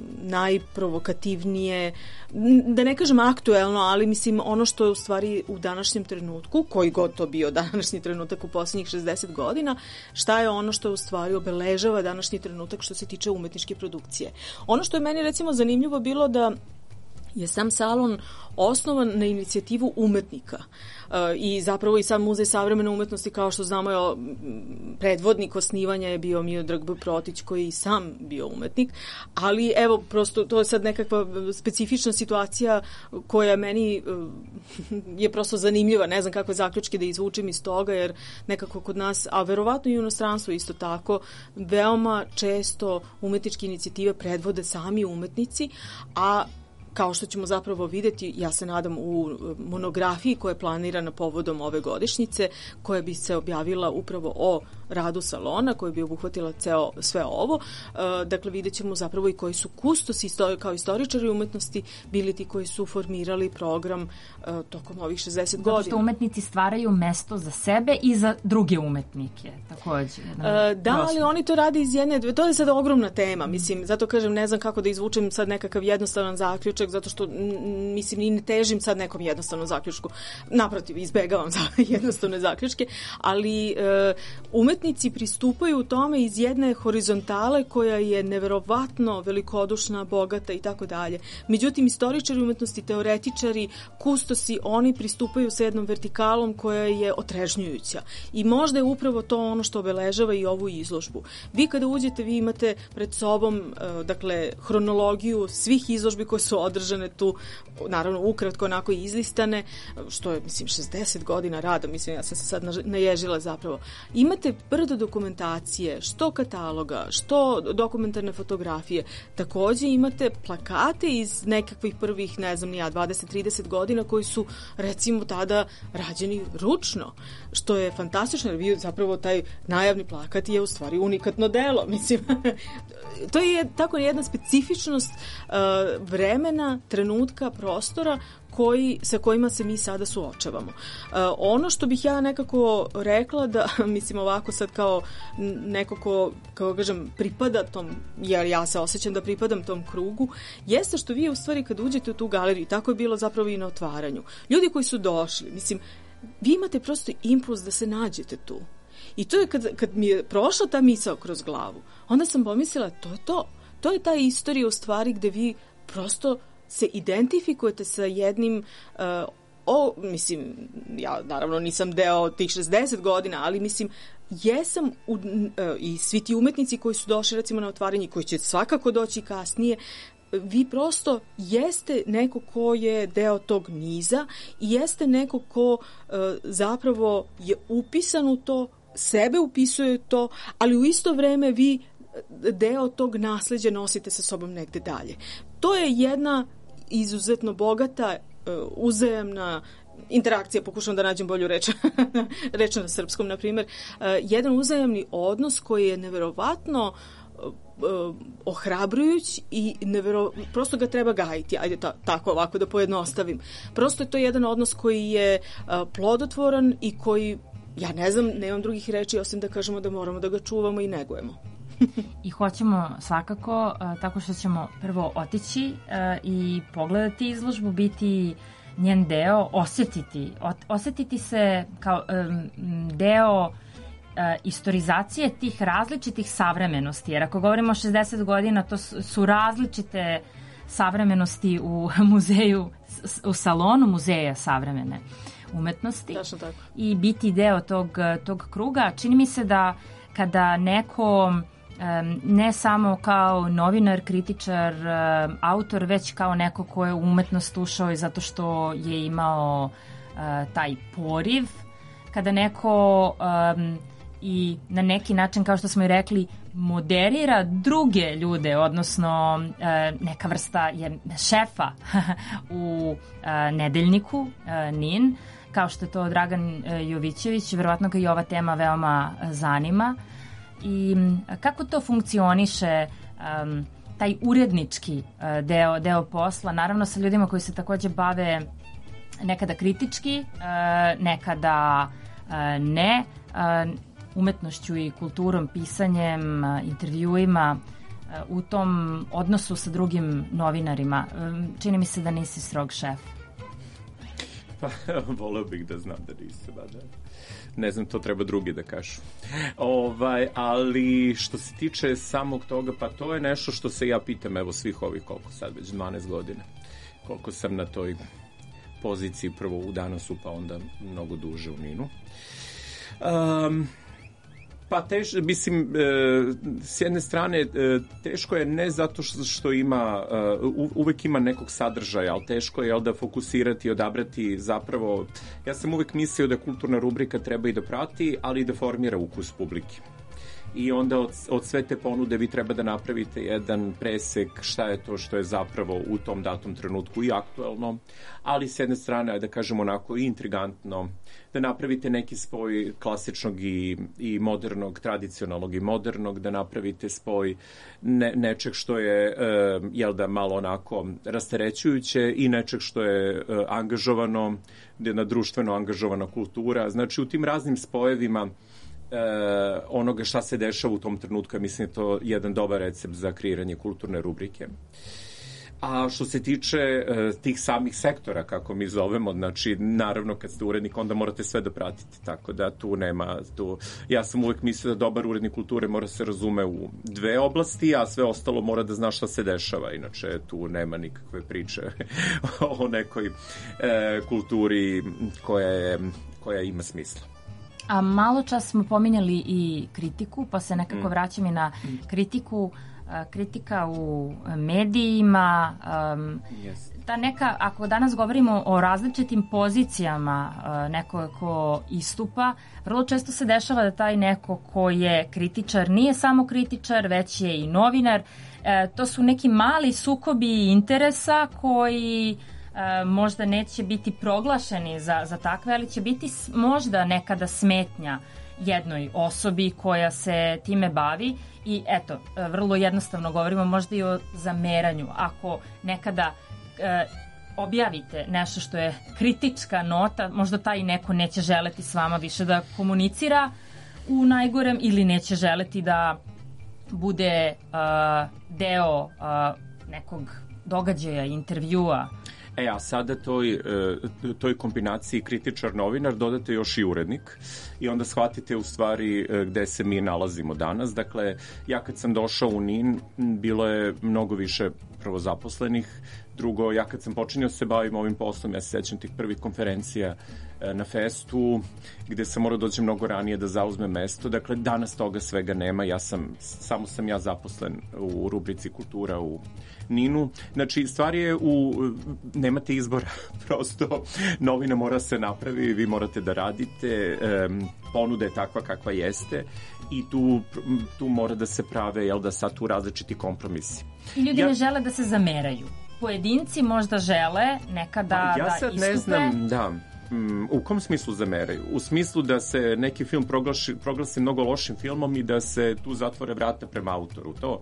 najprovokativnije, da ne kažem aktuelno, ali mislim ono što je u stvari u današnjem trenutku, koji god to bio današnji trenutak u posljednjih šezdeset godina, šta je ono što je u stvari obeležava današnji trenutak što se tiče umetničke produkcije. Ono što je meni recimo zanimljivo bilo da je sam salon osnovan na inicijativu umetnika uh, i zapravo i sam Muzej savremene umetnosti, kao što znamo, je predvodnik osnivanja je bio Miodrag B. Protić koji i sam bio umetnik, ali evo prosto to je sad nekakva specifična situacija koja meni uh, je prosto zanimljiva, ne znam kakve zaključke da izvučem iz toga, jer nekako kod nas, a verovatno i u inostranstvu isto tako, veoma često umetničke inicijative predvode sami umetnici, a kao što ćemo zapravo vidjeti, ja se nadam, u monografiji koja je planirana povodom ove godišnjice, koja bi se objavila upravo o radu salona koji bi obuhvatila ceo, sve ovo. Uh, dakle, vidjet ćemo zapravo i koji su kustosi kao istoričari umetnosti bili ti koji su formirali program uh, tokom ovih šezdeset godina. Zato što umetnici stvaraju mesto za sebe i za druge umetnike, takođe. Uh, da, ali oni to rade iz jedne, to je sad ogromna tema, mislim, zato kažem, ne znam kako da izvučem sad nekakav jednostavan zaključak, zato što, mislim, i ne težim sad nekom jednostavnom zaključku. Naprotiv, izbegavam za jednostavne zaključke, ali uh, umetnici pristupaju u tome iz jedne horizontale koja je neverovatno velikodušna, bogata i tako dalje. Međutim, istoričari umetnosti, teoretičari, kustosi, oni pristupaju sa jednom vertikalom koja je otrežnjujuća. I možda je upravo to ono što obeležava i ovu izložbu. Vi kada uđete, vi imate pred sobom, uh, dakle, hronologiju svih izložbi koje su održane tu, naravno ukratko onako izlistane, što je, mislim, šezdeset godina rada, mislim, ja sam se sad naježila zapravo. Imate brdo dokumentacije, što kataloga, što dokumentarne fotografije. Takođe imate plakate iz nekakvih prvih, ne znam, nija, dvadeset trideset godina koji su, recimo, tada rađeni ručno, što je fantastično, jer vi zapravo taj najavni plakat je u stvari unikatno delo, mislim. To je tako jedna specifičnost uh, vremena, trenutka, prostora koji, sa kojima se mi sada suočavamo. Uh, ono što bih ja nekako rekla da, mislim ovako sad kao neko ko, kao kažem, pripada tom, jer ja se osjećam da pripadam tom krugu, jeste što vi u stvari kad uđete u tu galeriju, tako je bilo zapravo i na otvaranju, ljudi koji su došli, mislim, vi imate prosto impuls da se nađete tu. I to je kad, kad mi je prošla ta misao kroz glavu, onda sam pomislila, to je to. To je ta istorija u stvari gde vi prosto se identifikujete sa jednim, uh, o, mislim, ja naravno nisam deo tih šezdeset godina, ali mislim, jesam u, uh, i svi ti umetnici koji su došli recimo na otvaranje, koji će svakako doći kasnije, vi prosto jeste neko ko je deo tog niza i jeste neko ko uh, zapravo je upisan u to, sebe upisuje to, ali u isto vreme vi deo tog nasleđa nosite sa sobom negde dalje. To je jedna izuzetno bogata, uzajamna interakcija, pokušam da nađem bolju reč, reč na srpskom, na primjer, jedan uzajamni odnos koji je neverovatno ohrabrujuć i nevero, prosto ga treba gajiti, ajde ta, tako ovako da pojednostavim. Prosto je to jedan odnos koji je plodotvoran i koji, ja ne znam, nemam drugih reči osim da kažemo da moramo da ga čuvamo i negujemo. I hoćemo svakako, uh, tako što ćemo prvo otići uh, i pogledati izložbu, biti njen deo, osjetiti, ot, osjetiti se kao um, deo uh, istorizacije tih različitih savremenosti, jer ako govorimo o šezdeset godina, to su, su različite savremenosti u muzeju, u salonu muzeja savremene umetnosti. Tačno tako. I biti deo tog, tog kruga. Čini mi se da kada neko ne samo kao novinar, kritičar, autor, već kao neko ko je u umetnost ušao i zato što je imao taj poriv, kada neko um, i na neki način, kao što smo i rekli, moderira druge ljude, odnosno uh, neka vrsta je šefa u uh, nedeljniku uh, Nin, kao što je to Dragan uh, Jovićević, verovatno ga i ova tema veoma uh, zanima. I kako to funkcioniše, um, taj urednički uh, deo, deo posla, naravno sa ljudima koji se takođe bave nekada kritički, uh, nekada uh, ne, uh, umetnošću i kulturom, pisanjem, uh, intervjuima, uh, u tom odnosu sa drugim novinarima. Um, čini mi se da nisi strog šef. Pa, voleo bih da znam da nisi, ba da. Ne znam, to treba drugi da kažu. Ovaj, ali što se tiče samog toga, pa to je nešto što se ja pitam, evo svih ovih, koliko sad, već dvanaest godina, koliko sam na toj poziciji, prvo u Danosu, pa onda mnogo duže u Ninu. Um, Pa teš, mislim, e, s jedne strane e, teško je ne zato što, što ima, e, uvek ima nekog sadržaja, ali teško je jel, da fokusirati i odabrati zapravo, ja sam uvek mislio da kulturna rubrika treba i da prati, ali i da formira ukus publike. I onda od, od sve te ponude vi treba da napravite jedan presek šta je to što je zapravo u tom datom trenutku i aktuelno, ali s jedne strane, da kažemo onako, i intrigantno, da napravite neki spoj klasičnog i, i modernog, tradicionalnog i modernog, da napravite spoj ne, nečeg što je, e, jel da, malo onako rasterećujuće i nečeg što je e, angažovano, jedna društveno angažovana kultura. Znači, u tim raznim spojevima e, onoga šta se dešava u tom trenutku, mislim je to jedan dobar recept za kreiranje kulturne rubrike. A što se tiče e, tih samih sektora, kako mi zovemo, znači, naravno, kad ste urednik, onda morate sve da pratite, tako da tu nema, tu, ja sam uvek mislio da dobar urednik kulture mora se razume u dve oblasti, a sve ostalo mora da zna šta se dešava, inače tu nema nikakve priče o nekoj e, kulturi koja, je, koja ima smisla. A malo čas smo pominjali i kritiku, pa se nekako Mm. vraćam i na kritiku, a, kritika u medijima, um, Yes. ta neka, ako danas govorimo o različitim pozicijama a, neko ko istupa, vrlo često se dešava da taj neko ko je kritičar nije samo kritičar, već je i novinar. E, to su neki mali sukobi interesa koji e, možda neće biti proglašeni za, za takve, ali će biti s- možda nekada smetnja jednoj osobi koja se time bavi i eto, e, vrlo jednostavno govorimo možda i o zameranju. Ako nekada e, objavite nešto što je kritička nota, možda taj neko neće želeti s vama više da komunicira u najgorem ili neće želeti da bude uh, deo uh, nekog događaja, intervjua. E, a sada toj, e, toj kombinaciji kritičar-novinar dodate još i urednik i onda shvatite u stvari e, gde se mi nalazimo danas. Dakle, ja kad sam došao u Nin, m, bilo je mnogo više prvo zaposlenih, drugo, ja kad sam počinio se bavim ovim poslom, ja se sećam tih prvih konferencija e, na festu, gde sam morao doći mnogo ranije da zauzme mesto. Dakle, danas toga svega nema, ja sam, samo sam ja zaposlen u rubrici kultura u Ninu. Znači, stvar je u, nemate izbora, prosto novina mora se napravi, vi morate da radite, um, ponuda je takva kakva jeste i tu, tu mora da se prave, jel da, sad tu različiti kompromisi. I ljudi Ja- ne žele da se zameraju. Pojedinci možda žele nekada Pa, ja da sad istupe. ne znam, da, mm, u kom smislu zameraju? U smislu da se neki film proglaši, proglasi mnogo lošim filmom i da se tu zatvore vrata prema autoru, to?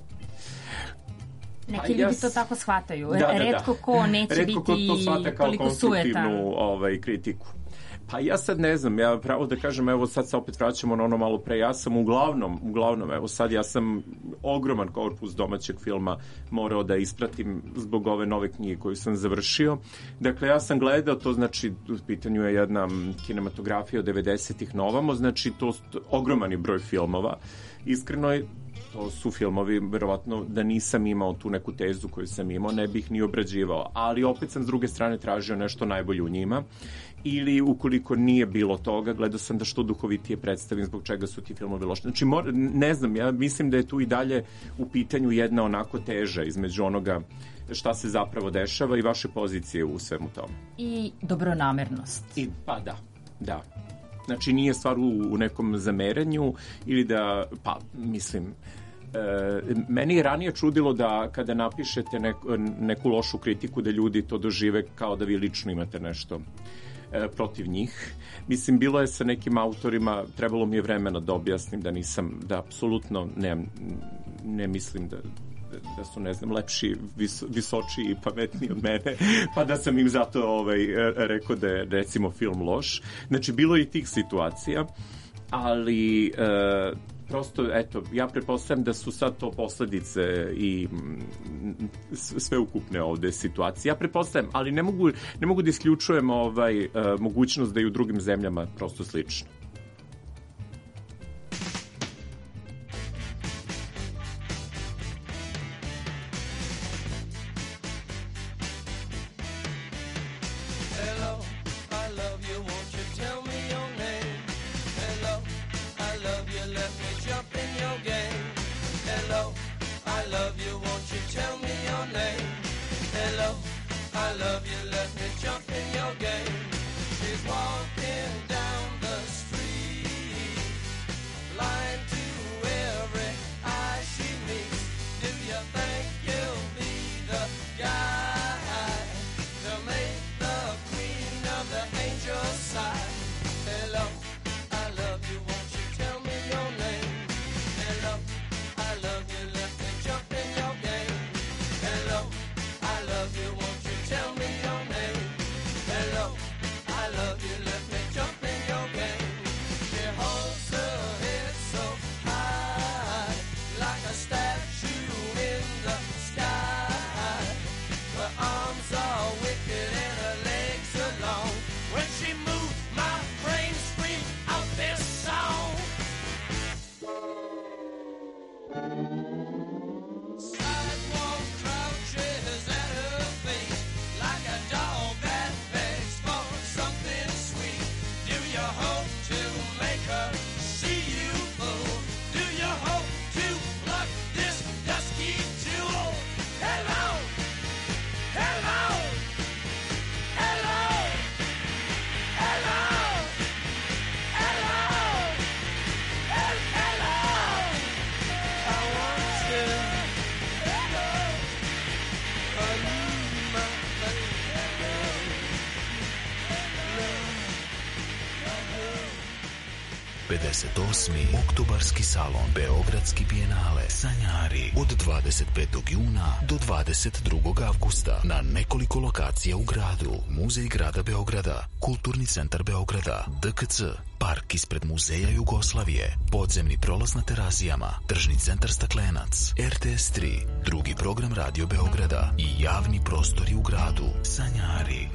Neki Pa ljudi ja to s- tako shvataju. Da, da, da. Retko ko neće Retko ko biti to shvata kao toliko konstruktivnu sujetan. ovaj, kritiku. Pa ja sad ne znam, ja pravo da kažem, evo sad se opet vraćamo na ono malo pre, ja sam uglavnom, uglavnom, evo sad ja sam ogroman korpus domaćeg filma morao da ispratim zbog ove nove knjige koju sam završio. Dakle, ja sam gledao, to znači, u pitanju je jedna kinematografija od devedesetih novamo, znači to st- ogroman je broj filmova. Iskreno je, to su filmovi, verovatno da nisam imao tu neku tezu koju sam imao, ne bih ni obrađivao, ali opet sam s druge strane tražio nešto najbolje u njima ili ukoliko nije bilo toga, gledao sam da što duhovitije predstavim zbog čega su ti filmovi loši. Znači, mor, ne znam, ja mislim da je tu i dalje u pitanju jedna onako teža između onoga šta se zapravo dešava i vaše pozicije u svemu tome. I dobronamernost. I, pa da, da. Znači, nije stvar u, u nekom zameranju ili da, pa, mislim, e, meni je ranije čudilo da kada napišete neku, neku lošu kritiku da ljudi to dožive kao da vi lično imate nešto e, protiv njih. Mislim, bilo je sa nekim autorima, trebalo mi je vremena da objasnim da nisam, da apsolutno ne, ne mislim da da su, ne znam, lepši, vis, visočiji i pametniji od mene, pa da sam im zato ovaj, rekao da je, recimo, film loš. Znači, bilo je i tih situacija, ali e, prosto, eto, ja pretpostavljam da su sad to posledice i mm, sveukupne ovde situacije. Ja pretpostavljam, ali ne mogu, ne mogu da isključujem ovaj, e, mogućnost da i u drugim zemljama prosto slično. Hello, I love you, won't you tell me your name? Hello, I love you, let me jump in your game. Hello, I love you, won't you tell me your name? Hello, I love you, let me jump in your game. She's walking down the street, blind to pedeset osmi Oktobarski salon Beogradski bijenale Sanjari od dvadeset petog juna do dvadeset drugog avgusta na nekoliko lokacija u gradu. Muzej grada Beograda, Kulturni centar Beograda, D K C, park ispred Muzeja Jugoslavije, podzemni prolaz na Terazijama, tržni centar Staklenac, R T S tri, drugi program Radio Beograda i javni prostori u gradu. Sanjari.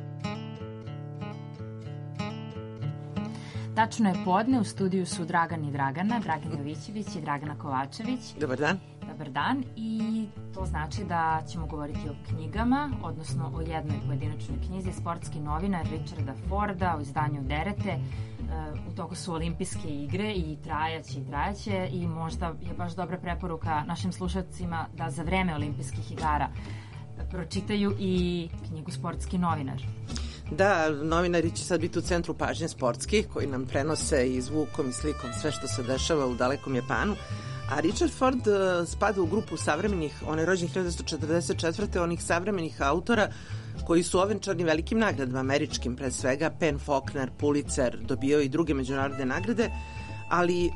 Tačno je podne, u studiju su Dragan i Dragana, Dragan Jovićević i Dragana Kovačević. Dobar dan. Dobar dan i to znači da ćemo govoriti o knjigama, odnosno o jednoj pojedinačnoj knjizi, Sportski novinar Richarda Forda u izdanju Derete. U toku su olimpijske igre i trajaće i trajaće i možda je baš dobra preporuka našim slušalcima da za vreme olimpijskih igara pročitaju i knjigu Sportski novinar. Da, novinari će sad biti u centru pažnje sportskih, koji nam prenose i zvukom i slikom sve što se dešava u dalekom Japanu. A Richard Ford uh, spada u grupu savremenih, on je rođen hiljadu devetsto četrdeset četvrte onih savremenih autora koji su ovenčani velikim nagradama, američkim pre svega, Penn, Faulkner, Pulitzer, dobio i druge međunarodne nagrade, ali e,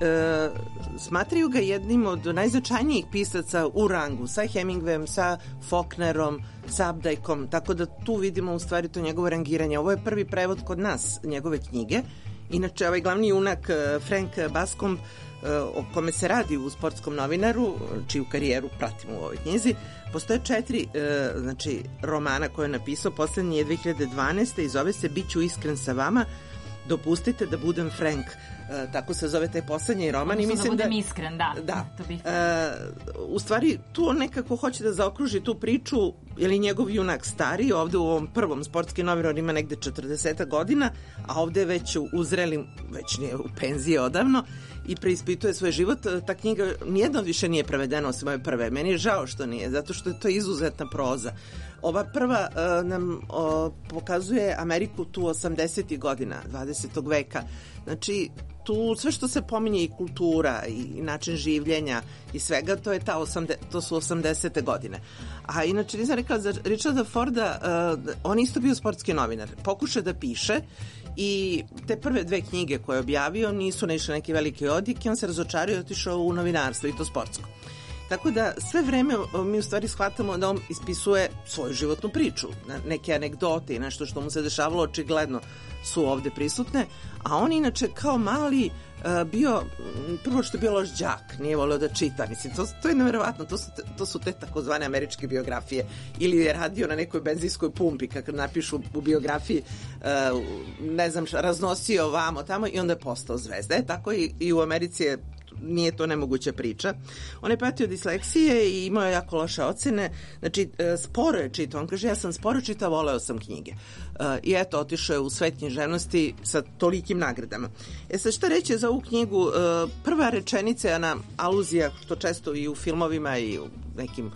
smatraju ga jednim od najznačajnijih pisaca u rangu, sa Hemingwayem, sa Faulknerom, sa Updikeom, tako da tu vidimo u stvari to njegovo rangiranje. Ovo je prvi prevod kod nas njegove knjige. Inače, ovaj glavni junak Frank Bascombe, o kome se radi u Sportskom novinaru, čiju karijeru pratimo u ovoj knjizi, postoje četiri e, znači, romana koje je napisao, poslednji je dve hiljade dvanaeste i zove se Biću iskren sa vama, dopustite da budem Frank. E, tako se zove taj poslednji roman. Odnosno i mislim da budem da, iskren, da. Da. To bih... e, u stvari, tu on nekako hoće da zaokruži tu priču, je li njegov junak stari, ovde u ovom prvom Sportski novinar ima negde četrdeset godina, a ovde je već u zrelim, već nije u penziji odavno, i preispituje svoj život. Ta knjiga nijedno više nije prevedena osim ove prve. Meni je žao što nije, zato što je to izuzetna proza. Ova prva uh, nam uh, pokazuje Ameriku tu osamdesetih godina dvadesetog veka. Znači, tu sve što se pominje i kultura i način življenja i svega, to je ta osamdeset, to su osamdesete godine. A inače, nisam rekla za Richarda Forda, uh, on isto bio sportski novinar. Pokušao da piše i te prve dve knjige koje je objavio nisu naišle neke velike odjeke, on se razočario i otišao u novinarstvo, i to sportsko. Tako da sve vreme mi u stvari shvatamo da on ispisuje svoju životnu priču, neke anegdote i nešto što mu se dešavalo očigledno su ovde prisutne, a on inače kao mali uh, bio, prvo što je bio loš đak, nije volio da čita, mislim, to, to je neverovatno, to su, te, to su te takozvane američke biografije, ili je radio na nekoj benzinskoj pumpi, kako napišu u biografiji, uh, ne znam, raznosio vamo tamo i onda je postao zvezda. E, tako i, i u Americi je, nije to nemoguća priča. On je patio disleksije i imao je jako loše ocene, znači sporo je čitao, on kaže ja sam sporo čitao, voleo sam knjige. I eto, otišao je u svet književnosti sa tolikim nagradama. E sad, šta reći za ovu knjigu? Prva rečenica je ona aluzija, što često i u filmovima i u nekim,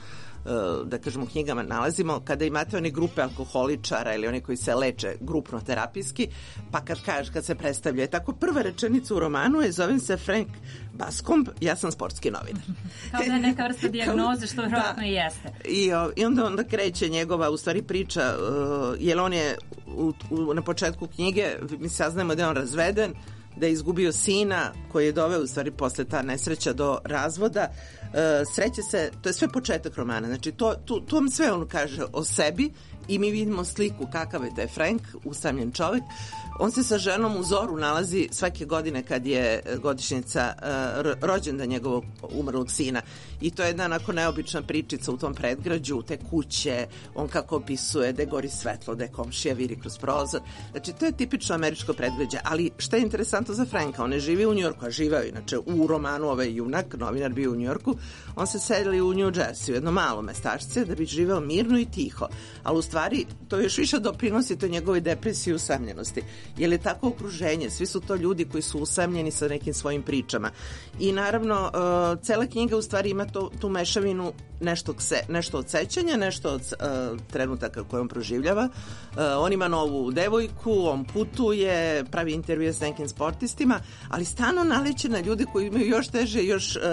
da kažemo, knjigama nalazimo, kada imate one grupe alkoholičara ili oni koji se leče grupno terapijski, pa kad kaže, kad se predstavlja, tako prva rečenica u romanu je, zovem se Frank Bascombe, ja sam sportski novinar. Kao da je neka vrsta dijagnoze, što vjerojatno da. I jeste. I, I onda onda kreće njegova, u stvari, priča, uh, jer on je u, u, na početku knjige, mi saznajemo da je on razveden, da je izgubio sina koji je doveo u stvari posle ta nesreća do razvoda. E, sreće se, to je sve početak romana, znači to, to, to vam sve on kaže o sebi i mi vidimo sliku kakav je taj Frank, usamljen čovek. On se sa ženom u Zoru nalazi svake godine kad je godišnjica uh, rođendan njegovog umrlog sina. I to je jedna onako neobična pričica u tom predgrađu, te kuće, on kako opisuje da gori svetlo, da komšija viri kroz prozor. Znači, to je tipično američko predgrađe. Ali šta je interesantno za Franka? On je živio u Njujorku, a živeo inače u romanu ovaj junak, novinar bio u Njujorku. On se selili u New Jersey, u jedno malo mestašce, da bi živeo mirno i tiho. Ali u stvari, to još više doprinosi to njegove depresije i usamljenosti. Jer je tako okruženje, svi su to ljudi koji su usamljeni sa nekim svojim pričama. I naravno, uh, cela knjiga u stvari ima to, tu mešavinu nešto, kse, nešto od sećanja, nešto od uh, trenutaka koje on proživljava. Uh, on ima novu devojku, on putuje, pravi intervjue s nekim sportistima, ali stano naleće na ljude koji imaju još teže, još uh,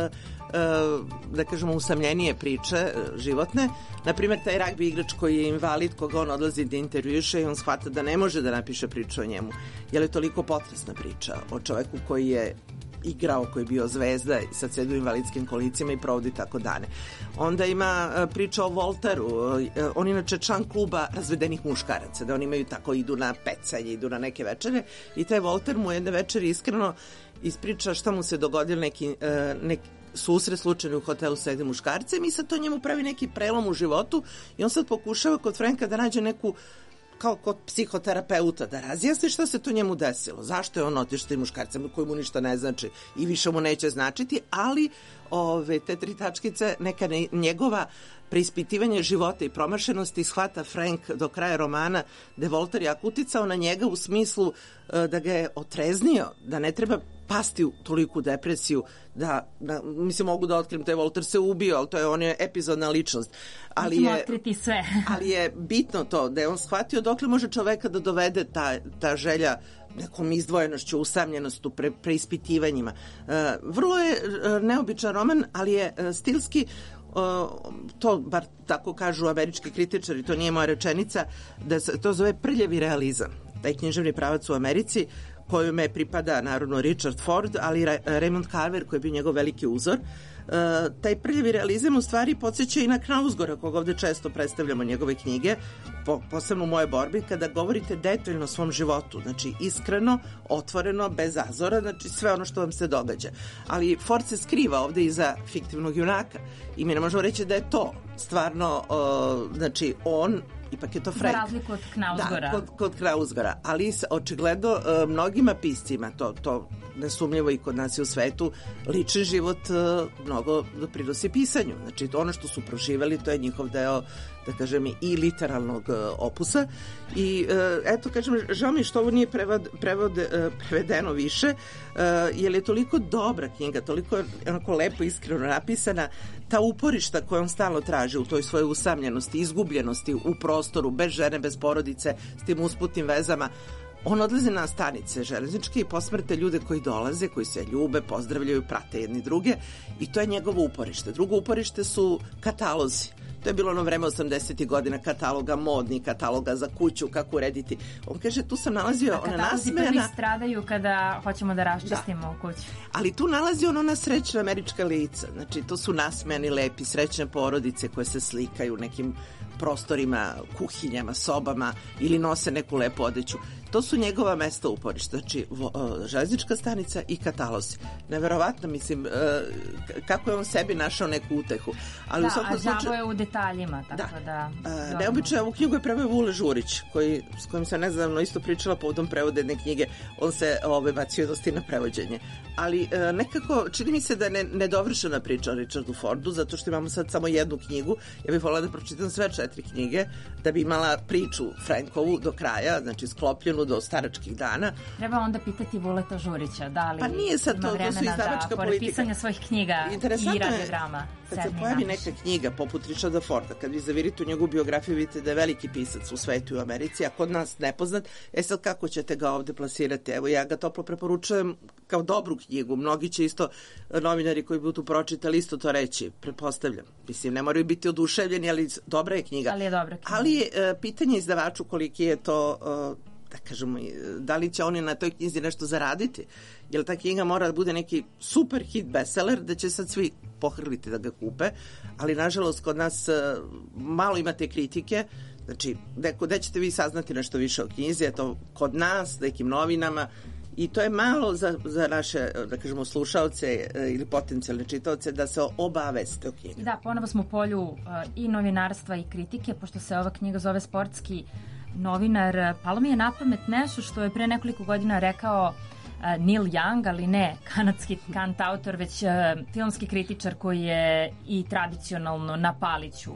da kažemo, usamljenije priče životne. Naprimjer, taj ragbi igrač koji je invalid, koga on odlazi da intervjuše i on shvata da ne može da napiše priču o njemu. Jer je toliko potresna priča o čoveku koji je igrao, koji je bio zvezda i sad sedi u invalidskim kolicima i provodi tako dane. Onda ima priča o Volteru, on inače član kluba razvedenih muškaraca, da oni imaju tako, idu na pecanje, idu na neke večere i taj Volter mu jedne večeri iskreno ispriča šta mu se dogodilo, neki, neki susret slučajno u hotelu s jednim muškarcem i sad to njemu pravi neki prelom u životu i on sad pokušava kod Franka da nađe neku, kao kod psihoterapeuta, da razjasni šta se to njemu desilo. Zašto je on otišao s tim muškarcem koji mu ništa ne znači i više mu neće značiti, ali ove, te tri tačkice, neka ne, njegova preispitivanje života i promašenosti shvata Frank do kraja romana, da je Volter jako uticao na njega u smislu da ga je otreznio, da ne treba pasti u toliku depresiju, da, da mislim, mogu da otkrim, to je Volter se ubio, ali to je, on je epizodna ličnost. Ali je, otkriti sve. Ali je bitno to, da je on shvatio dokle može čoveka da dovede ta, ta želja nekom izdvojenošću, usamljenosti, pre, preispitivanjima. Uh, vrlo je uh, neobičan roman, ali je uh, stilski, uh, to bar tako kažu američki kritičari, to nije moja rečenica, da se to zove prljavi realizam. Taj književni pravac u Americi, kojome pripada naravno Richard Ford, ali Raymond Carver koji je bio njegov veliki uzor. Uh, taj prljavi realizam u stvari podsjeća i na Knausgora, koga ovde često predstavljamo njegove knjige, po, posebno u Moje borbi, kada govorite detaljno o svom životu, znači iskreno, otvoreno, bez zazora, znači sve ono što vam se događa. Ali Ford se skriva ovde iza fiktivnog junaka i mi ne možemo reći da je to stvarno, uh, znači on, ipak je to Frank. Za razliku od Knausgora. Da, kod, kod Knausgora, ali očigledno uh, mnogima piscima, to, to nesumljivo i kod nas i u svetu, lični život uh, mnogo doprinosi pisanju. Znači, ono što su proživeli, to je njihov deo, da kažem, i literalnog uh, opusa. I uh, eto, kažem, žao mi što ovo nije prevod, prevod, uh, prevedeno više, uh, jer je toliko dobra knjiga, toliko onako lepo, iskreno napisana, ta uporišta koje on stalno traži u toj svojoj usamljenosti, izgubljenosti u prostoru, bez žene, bez porodice, s tim usputnim vezama. On odlazi na stanice železničke i posmrte ljude koji dolaze, koji se ljube, pozdravljaju, prate jedni druge i to je njegovo uporište. Drugo uporište su katalozi. To je bilo ono vreme osamdesetih godina, kataloga modni, kataloga za kuću, kako urediti. On kaže, tu sam nalazio ona nasmejana... A katalozi prvi stradaju kada hoćemo da raščistimo da. kuću. Ali tu nalazi on ona srećna američka lica. Znači, to su nasmejani, lepi, srećne porodice koje se slikaju nekim prostorima, kuhinjama, sobama ili nose neku lepu odeću. To su njegova mesta uporišta, znači vo, uh, železnička stanica i katalozi. Neverovatno, mislim, uh, kako je on sebi našao neku utehu. Ali da, u svakom a žavo slučaju... je u detaljima, tako da... da uh, neobično, ovu knjigu je preveo Vule Žurić, koji, s kojim sam nedavno isto pričala povodom prevoda jedne knjige. On se ove, bacio dosti na prevođenje. Ali uh, nekako, čini mi se da je ne, nedovršena priča o Richardu Fordu, zato što imamo sad samo jednu knjigu. Ja bih volila da pročitam sve četiri knjige, da bi imala priču Frankovu do kraja, znači sklopljenu do staračkih dana. Treba onda pitati Vuleta Žurića da li pa nije sad to, to su izdavačka da, pored pisanja svojih knjiga i radiograma. Kad se pojavi neka knjiga poput Richarda Forda, kad vi zavirite u njegovu biografiju, vidite da je veliki pisac u svetu i u Americi, a kod nas nepoznat, e sad kako ćete ga ovde plasirati? Evo, ja ga toplo preporučujem kao dobru knjigu. Mnogi će isto, novinari koji budu pročitali, isto to reći, pretpostavljam. Mislim, ne moraju biti oduševljeni, ali dobra je knjiga. Ali je dobra knjiga. Ali je uh, pitanje izdavaču koliki je to... Uh, da kažemo, da li će oni na toj knjizi nešto zaraditi, jer ta knjiga mora da bude neki super hit bestseller, da će sad svi pohrliti da ga kupe, ali nažalost kod nas malo imate kritike, znači gde ćete vi saznati nešto više o knjizi, eto kod nas, nekim novinama, i to je malo za, za naše, da kažemo, slušaoce ili potencijalne čitaoce da se obaveste o knjigi. Da, ponovo smo u polju uh, i novinarstva i kritike, pošto se ova knjiga zove Sportski novinar. Palo mi je na pamet nešto što je pre nekoliko godina rekao uh, Neil Young, ali ne kanadski kantautor, već uh, filmski kritičar koji je i tradicionalno na paliću. Uh,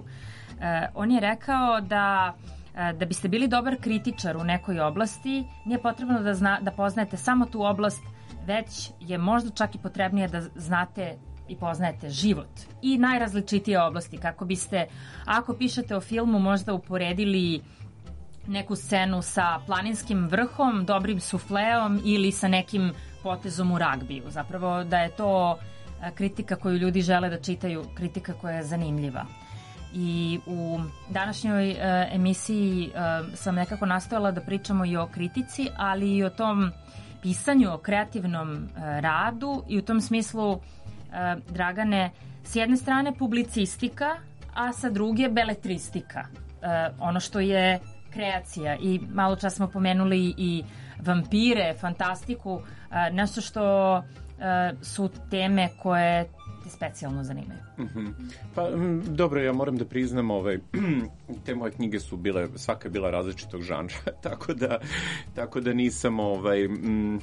on je rekao da da biste bili dobar kritičar u nekoj oblasti, nije potrebno da, zna, da poznajete samo tu oblast, već je možda čak i potrebnije da znate i poznajete život i najrazličitije oblasti, kako biste, ako pišete o filmu, možda uporedili neku scenu sa planinskim vrhom, dobrim sufleom ili sa nekim potezom u ragbiju. Zapravo da je to kritika koju ljudi žele da čitaju, kritika koja je zanimljiva. I u današnjoj uh, emisiji uh, sam nekako nastojala da pričamo i o kritici, ali i o tom pisanju, o kreativnom uh, radu i u tom smislu, uh, Dragane, s jedne strane publicistika, a sa druge beletristika. Uh, ono što je kreacija i malo čas smo pomenuli i vampire, fantastiku, uh, nešto što uh, su teme koje te specijalno zanimaju. Mm-hmm. Pa, m, dobro, ja moram da priznam, ovaj, te moje knjige su bile, svaka je bila različitog žanra, tako da, tako da nisam, ovaj, m,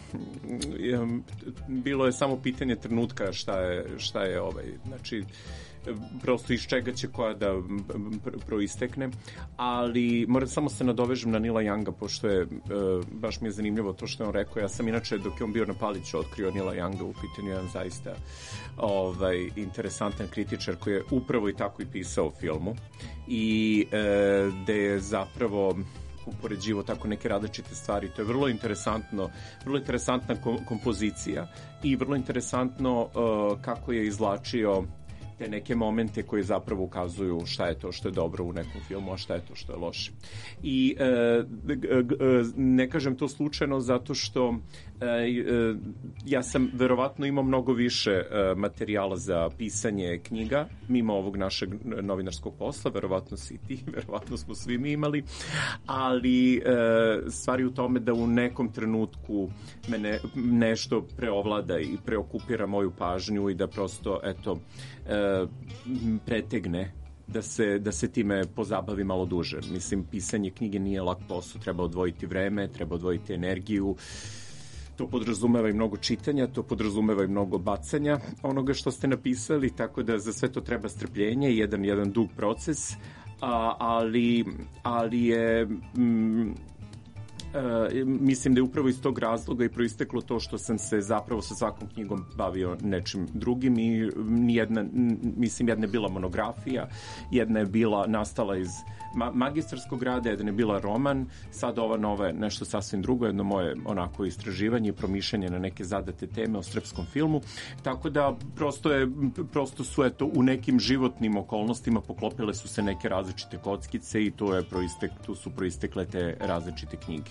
bilo je samo pitanje trenutka šta je, šta je, ovaj, znači, prosto iz čega će koja da proistekne, ali moram samo se nadovežem na Nila Younga, pošto je, baš mi je zanimljivo to što je on rekao. Ja sam inače, dok je on bio na Paliću, otkrio Nila Younga, u pitanju jedan zaista ovaj, interesantan kritičar koji je upravo i tako i pisao o filmu i e, da je zapravo upoređivo tako neke različite stvari. To je vrlo interesantno, vrlo interesantna kompozicija i vrlo interesantno uh, kako je izvlačio te neke momente koji zapravo ukazuju šta je to što je dobro u nekom filmu, a šta je to što je loše. I e, ne kažem to slučajno zato što e, ja sam verovatno imao mnogo više e, materijala za pisanje knjiga, mimo ovog našeg novinarskog posla, verovatno si ti, verovatno smo svi mi imali, ali e, stvari u tome da u nekom trenutku mene nešto preovlada i preokupira moju pažnju i da prosto, eto, e, pretegne da se, da se time pozabavi malo duže. Mislim, pisanje knjige nije lak posao, treba odvojiti vreme, treba odvojiti energiju, to podrazumeva i mnogo čitanja, to podrazumeva i mnogo bacanja onoga što ste napisali, tako da za sve to treba strpljenje i jedan, jedan dug proces, a, ali, ali je... Mm, Uh, mislim da je upravo iz tog razloga i proisteklo to što sam se zapravo sa svakom knjigom bavio nečim drugim i nijedna, mislim, jedna je bila monografija, jedna je bila nastala iz ma magistarskog rada, jedna je bila roman, sad ova nova je nešto sasvim drugo, jedno moje onako istraživanje i promišljanje na neke zadate teme o srpskom filmu, tako da prosto, je, prosto su eto u nekim životnim okolnostima poklopile su se neke različite kockice i to je proistek, tu su proistekle te različite knjige.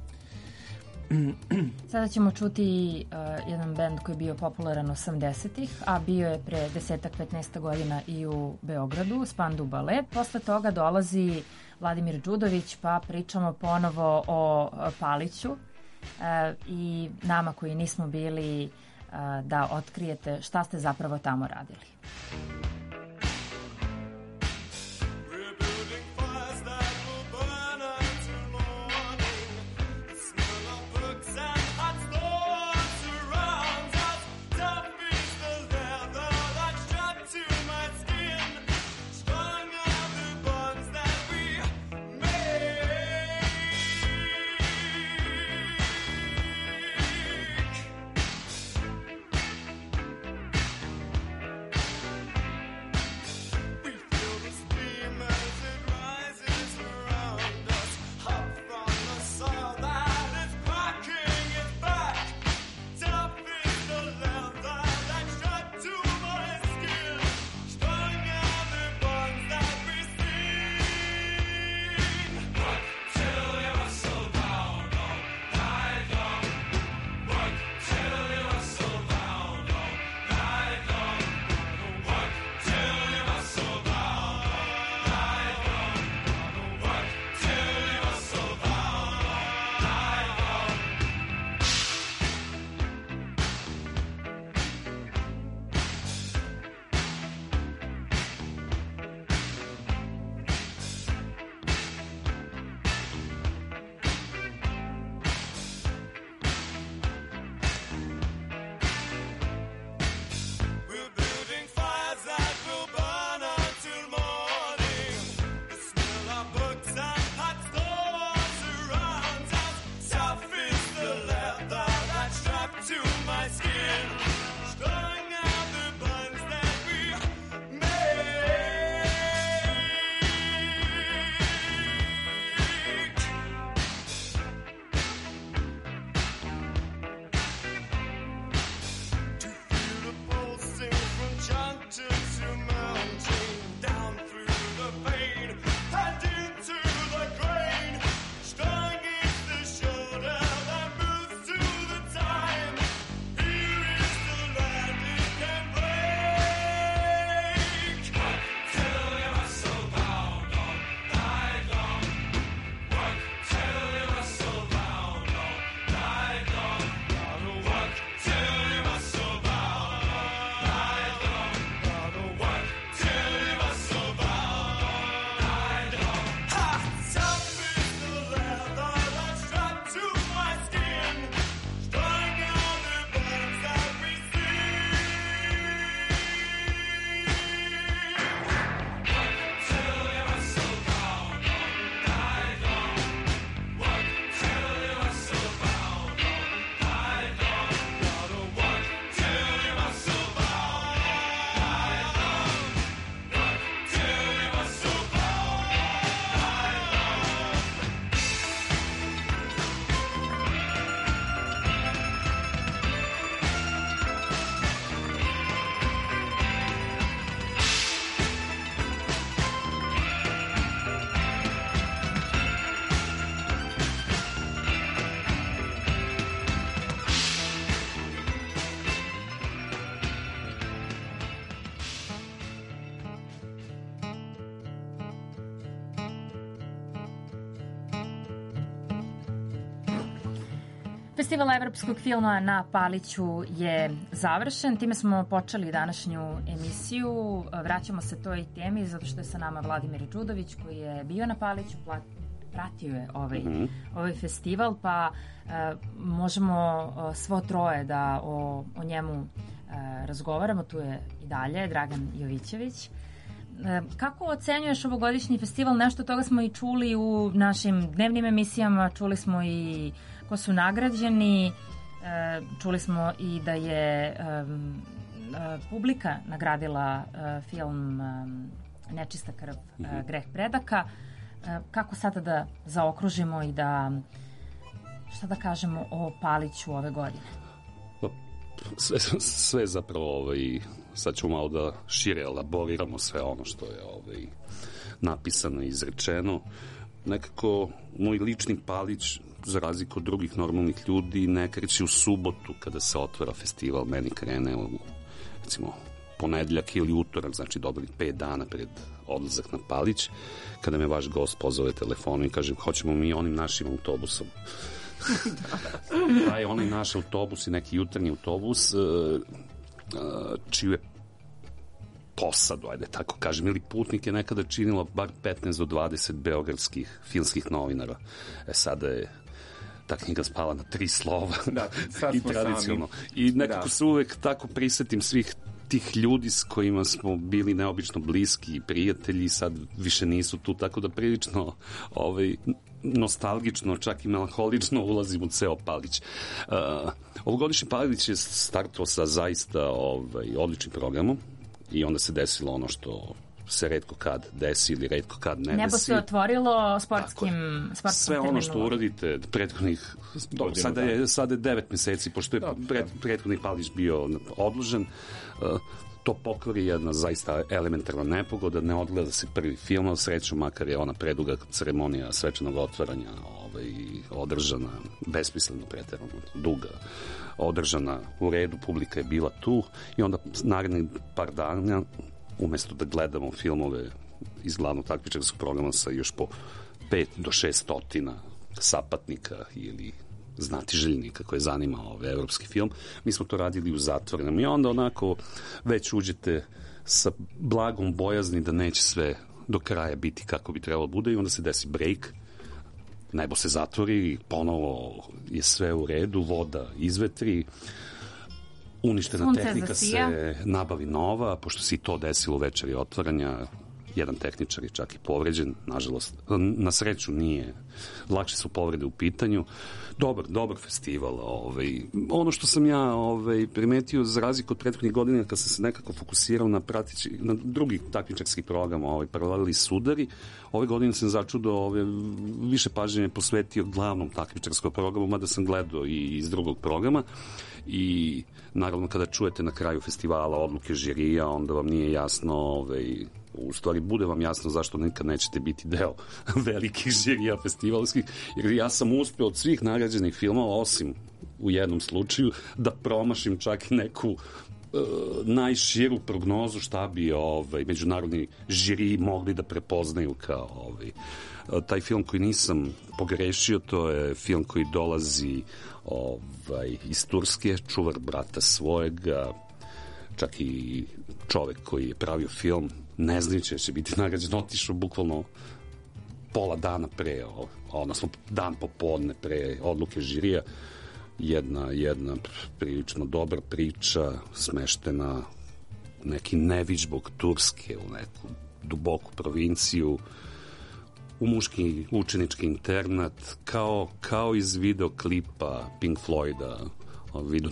Sada ćemo čuti uh, jedan bend koji je bio popularan osamdesetih, a bio je pre desetak petnaest godina i u Beogradu, Spandu Balet. Posle toga dolazi Vladimir Đudović, pa pričamo ponovo o Paliću uh, i nama koji nismo bili uh, da otkrijete šta ste zapravo tamo radili. Festival evropskog filma na Paliću je završen. Time smo počeli današnju emisiju. Vraćamo se toj temi zato što je sa nama Vladimir Đudović koji je bio na Paliću, pratio je ovaj, mm-hmm. ovaj festival, pa e, možemo e, svo troje da o, o njemu e, razgovaramo. Tu je i dalje Dragan Jovićević. E, kako ocenjuješ ovogodišnji festival? Nešto od toga smo i čuli u našim dnevnim emisijama, čuli smo i ko su nagrađeni, e, čuli smo i da je e, e, publika nagradila e, film e, Nečista krv, mm-hmm. e, greh predaka. Kako sada da zaokružimo i da, šta da kažemo o Paliću ove godine? Sve, sve zapravo, ovaj, sad ćemo malo da šire elaboriramo sve ono što je ovaj, napisano i izrečeno. Nekako, moj lični Palić, za razliku od drugih normalnih ljudi, ne kreće u subotu kada se otvara festival, meni krene u, recimo, ponedljak ili utorak, znači dobrih pet dana pred odlazak na Palić, kada me vaš gost pozove telefonom i kaže hoćemo mi onim našim autobusom. Taj onaj naš autobus i neki jutarnji autobus čiju je posadu, ajde tako kažem, ili putnik je nekada činilo bar petnaest do dvadeset beogradskih filmskih novinara. E sada je ta knjiga spala na tri slova da, i tradicionalno. I nekako da. se uvek tako prisetim svih tih ljudi s kojima smo bili neobično bliski i prijatelji, sad više nisu tu, tako da prilično ovaj, nostalgično, čak i melanholično ulazim u ceo Palić. Uh, ovogodišnji Palić je startao sa zaista ovaj, odličnim programom i onda se desilo ono što se retko kad desi ili retko kad ne desi. Nebo se otvorilo sportskim, sportskim sve ono što uradite prethodnih, dobro, sada je, sada je devet meseci, pošto je pred, prethodni Palić bio odložen, uh, to pokvari jedna zaista elementarna nepogoda, ne odgleda se prvi film, ali srećom, makar je ona preduga ceremonija svečanog otvaranja ovaj, održana, besmisleno preterano duga, održana u redu, publika je bila tu i onda narednih par dana umesto da gledamo filmove iz glavnog takmičarskog programa sa još po pet do šest stotina sapatnika ili znatiželjnika koje zanima ovaj evropski film, mi smo to radili u zatvorenom i onda onako već uđete sa blagom bojazni da neće sve do kraja biti kako bi trebalo bude i onda se desi break, nebo se zatvori, ponovo je sve u redu, voda izvetri, uništena Sunce tehnika zasija. Se nabavi nova, pošto se i to desilo u večeri otvaranja, jedan tehničar je čak i povređen, nažalost, na sreću nije, lakše su povrede u pitanju. Dobar, dobar festival. Ovaj. Ono što sam ja ovaj, primetio za razliku od prethodnih godina kad sam se nekako fokusirao na, pratići, na drugi takmičarski program, ovaj, Paraleli sudari, ove godine sam začudo ovaj, više pažnje posvetio glavnom takmičarskom programu, mada sam gledao i iz drugog programa i naravno kada čujete na kraju festivala odluke žirija, onda vam nije jasno ovaj, u stvari bude vam jasno zašto nikad nećete biti deo velikih žirija festivalskih, jer ja sam uspeo od svih nagrađenih filmova, osim u jednom slučaju, da promašim čak i neku uh, najširu prognozu šta bi ovaj, međunarodni žiri mogli da prepoznaju kao ovaj. Taj film koji nisam pogrešio, to je film koji dolazi ovaj, iz Turske, Čuvar brata svojega, čak i čovek koji je pravio film, ne znajući da će biti nagrađen, otišao bukvalno pola dana pre, odnosno dan popodne pre odluke žirija. Jedna, jedna prilično dobra priča, smeštena u neki neviđbog Turske, u neku duboku provinciju, u muški učenički internat, kao, kao iz videoklipa Pink Floyda, Video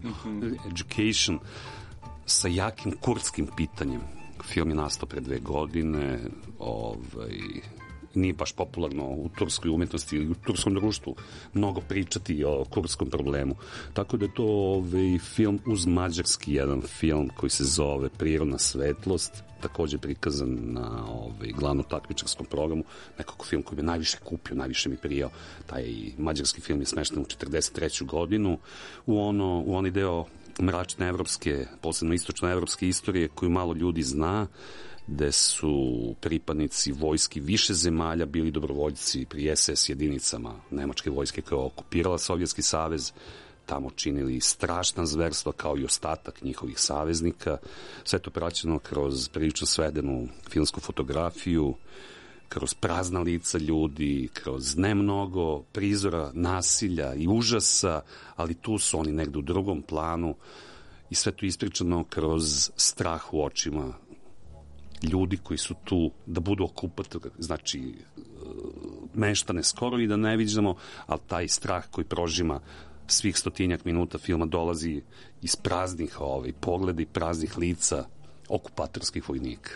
Education, sa jakim kurdskim pitanjem. Film je nastao pre dve godine, ovaj, nije baš popularno u turskoj umetnosti ili u turskom društvu mnogo pričati o kurdskom problemu. Tako da je to ovaj, film uz mađarski jedan film koji se zove Prirodna svetlost, takođe prikazan na ovaj, glavnom takmičarskom programu, nekako film koji me najviše kupio, najviše mi prijao. Taj mađarski film je smešten u četrdeset treću godinu u, ono, u onaj deo mračne evropske, posebno istočno-evropske istorije koju malo ljudi zna, gde su pripadnici vojski više zemalja bili dobrovoljci pri es es jedinicama nemačke vojske koja je okupirala Sovjetski savez, tamo činili strašna zverstva kao i ostatak njihovih saveznika. Sve to praćeno kroz prilično svedenu filmsku fotografiju, kroz prazna lica ljudi, kroz ne mnogo prizora nasilja i užasa, ali tu su oni negde u drugom planu i sve to ispričano kroz strah u očima ljudi koji su tu da budu okupatori, znači meštane skoro i da ne viđamo, ali taj strah koji prožima svih stotinjak minuta filma dolazi iz praznih ovaj, pogleda i praznih lica okupatorskih vojnika.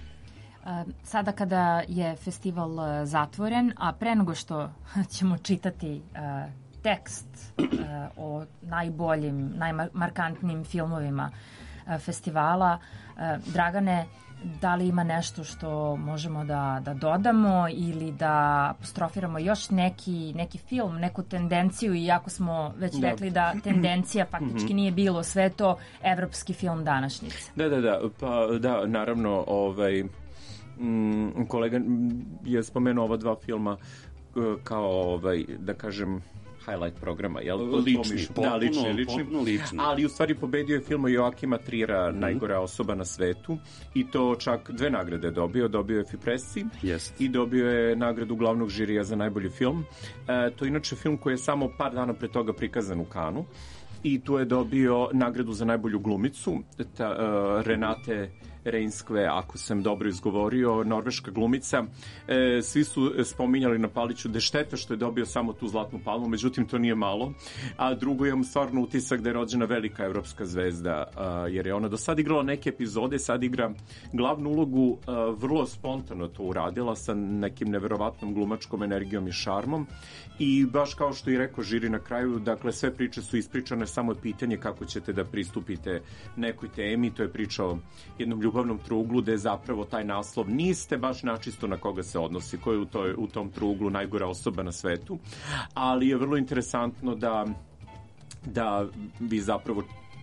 Sada kada je festival zatvoren, a pre nego što ćemo čitati tekst o najboljim, najmarkantnijim filmovima festivala, Dragane, da li ima nešto što možemo da, da dodamo ili da apostrofiramo još neki, neki film, neku tendenciju, iako smo već da. rekli da tendencija faktički nije bilo, sve to evropski film današnjice. Da, da, da, pa da, naravno, ovaj, m, kolega je spomenuo ova dva filma kao, ovaj, da kažem, highlight programa, jel? Lični, da, lični, lični. lični. Ali u stvari pobedio je film Joakima Trira, mm-hmm. Najgora osoba na svetu, i to čak dve nagrade dobio. Dobio je Fipressi yes. i dobio je nagradu glavnog žirija za najbolji film. E, to je inače film koji je samo par dana pre toga prikazan u Kanu i tu je dobio nagradu za najbolju glumicu, ta, uh, Renate Reinskve, ako sam dobro izgovorio, norveška glumica. E, svi su spominjali na Paliću da je šteta što je dobio samo tu zlatnu palmu, međutim to nije malo. A drugo, imam stvarno utisak da je rođena velika evropska zvezda, a, jer je ona do sad igrala neke epizode, sad igra glavnu ulogu, a, vrlo spontano to uradila sa nekim neverovatnom glumačkom energijom i šarmom. I baš kao što i rekao žiri na kraju, dakle sve priče su ispričane, samo je pitanje kako ćete da pristupite nekoj temi. To je priča o jednom ljubavnom truglu gde je zapravo taj naslov niste baš načisto na koga se odnosi, ko je u, toj, u tom truglu najgora osoba na svetu, ali je vrlo interesantno da, da vi zapravo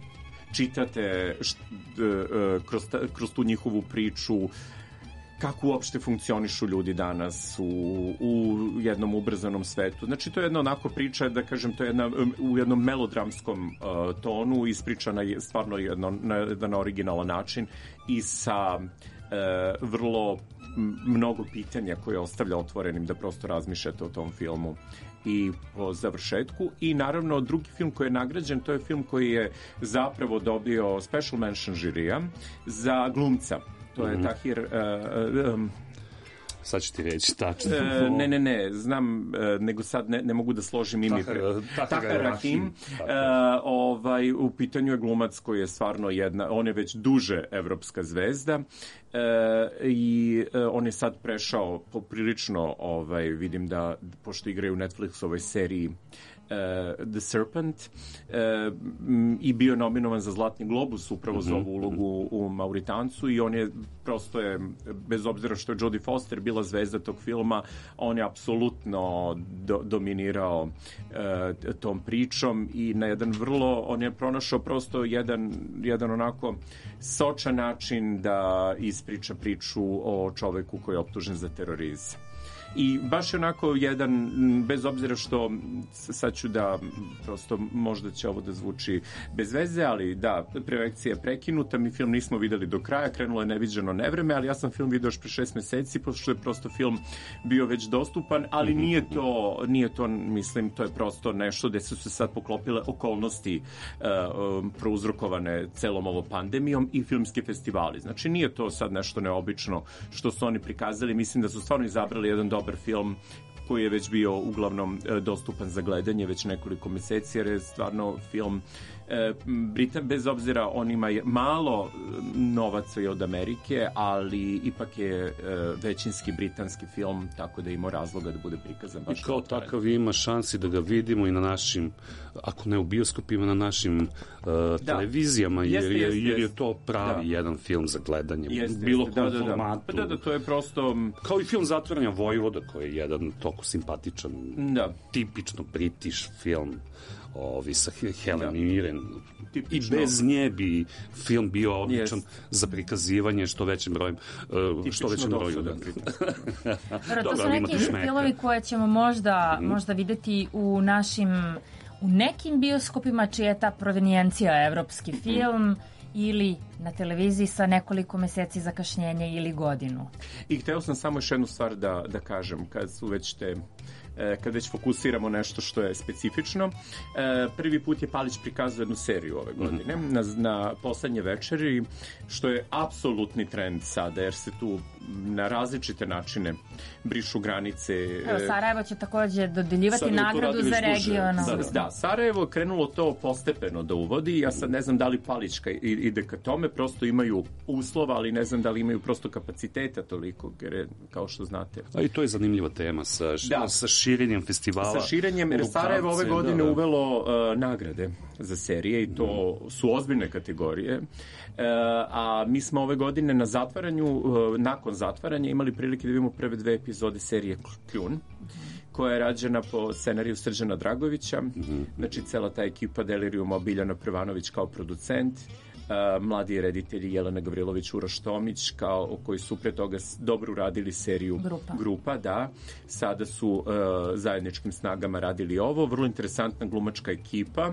čitate št, kroz, kroz tu njihovu priču kako uopšte funkcionišu ljudi danas u, u jednom ubrzanom svetu. Znači, to je jedna onako priča, da kažem, to je jedna, u jednom melodramskom uh, tonu, ispričana je stvarno jedno, na jedan originalan način i sa uh, vrlo mnogo pitanja koje ostavlja otvorenim da prosto razmišljate o tom filmu i po završetku. I naravno drugi film koji je nagrađen, to je film koji je zapravo dobio special mention žirija za glumca. To je Tahir... Uh, um, sad ću ti reći, tačno. Uh, ne, ne, ne, znam, uh, nego sad ne, ne mogu da složim ime. Tahir Rahim. Uh, ovaj, u pitanju je glumac koji je stvarno jedna, on je već duže evropska zvezda uh, i uh, on je sad prešao poprilično, ovaj, vidim da, pošto igraju u Netflixovoj seriji Uh, The Serpent uh, i bio je nominovan za Zlatni globus upravo mm-hmm. za ovu ulogu u Mauritancu i on je prosto je, bez obzira što je Jodie Foster bila zvezda tog filma, on je apsolutno do, dominirao uh, tom pričom i na jedan vrlo, on je pronašao prosto jedan, jedan onako sočan način da ispriča priču o čoveku koji je optužen za terorizam. I baš je onako jedan, bez obzira što sad ću da, prosto možda će ovo da zvuči bez veze, ali da, projekcija je prekinuta, mi film nismo videli do kraja, krenulo je Neviđeno nevreme, ali ja sam film vidio još pre šest meseci, pošto je prosto film bio već dostupan, ali nije to, nije to, mislim, to je prosto nešto gde su se sad poklopile okolnosti uh, prouzrokovane celom ovo pandemijom i filmski festivali. Znači nije to sad nešto neobično što su oni prikazali, mislim da su stvarno izabrali jedan dobar film koji je već bio uglavnom dostupan za gledanje već nekoliko meseci, jer je stvarno film e, Britan, bez obzira on ima malo novaca i od Amerike, ali ipak je e, većinski britanski film, tako da ima razloga da bude prikazan. I kao takav ima šansi da ga vidimo i na našim, ako ne u bioskopima, na našim uh, televizijama, jer, jeste, jeste, jer je to pravi da. jedan film za gledanje. Jeste, bilo jeste, da, da, formatu. Da, da, to je prosto... Kao i film Zatvaranja Vojvoda, koji je jedan toliko simpatičan, da. tipično British film. ovi sa Helen Mirren. Tipično. I bez nje bi film bio odličan Yes. za prikazivanje što većim brojem, uh, što većem broju. Da. Dobro, to Dobro, su ali ima neki tu šmeka. filmovi koje ćemo možda, Mhm. možda videti u našim, u nekim bioskopima čija je ta provenijencija evropski film ili na televiziji sa nekoliko meseci zakašnjenja ili godinu. I hteo sam samo još jednu stvar da, da kažem, kad su već te e, kad već fokusiramo nešto što je specifično. E, prvi put je Palić prikazao jednu seriju ove godine, mm. na, na poslednje večeri, što je apsolutni trend sada, jer se tu na različite načine brišu granice. Evo, Sarajevo će takođe dodeljivati Sarajevo to nagradu radi za već duže. regionalno. Da, da, Sarajevo je krenulo to postepeno da uvodi, ja sad ne znam da li Palićka ide ka tome, prosto imaju uslova, ali ne znam da li imaju prosto kapaciteta toliko, jer je, kao što znate. A i to je zanimljiva tema sa, Da. sa širenjem festivala. Sa širenjem, jer Sarajevo ove godine da, da. uvelo uh, nagrade za serije i to su ozbiljne kategorije. Uh, a mi smo ove godine na zatvaranju, uh, nakon zatvaranja imali prilike da vidimo prve dve epizode serije Kljun, koja je rađena po scenariju Srđana Dragovića. Mm-hmm. Znači, cela ta ekipa Delirijuma, Biljana Prvanović kao producent, uh, mladi reditelji Jelena Gavrilović, Uroš Tomić, kao, koji su pre toga dobro uradili seriju Grupa. Grupa, da. Sada su uh, zajedničkim snagama radili ovo. Vrlo interesantna glumačka ekipa,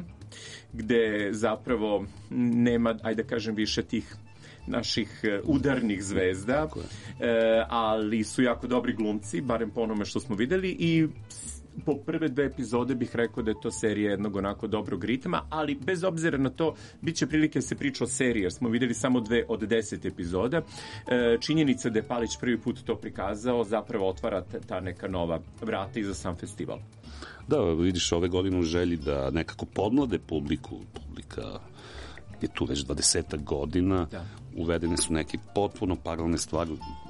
gde zapravo nema, ajde da kažem, više tih naših udarnih zvezda, e, ali su jako dobri glumci, barem po onome što smo videli, i po prve dve epizode bih rekao da je to serija jednog onako dobrog ritma, ali bez obzira na to, bit će prilike da se priča o seriji, jer smo videli samo dve od deset epizoda. E, činjenica da je Palić prvi put to prikazao zapravo otvara ta neka nova vrata i za sam festival. Da, vidiš, ove godine u želji da nekako podmlade publiku, publika je tu već dvadesetak godina, da. Uvedene su neke potpuno paralelne stvari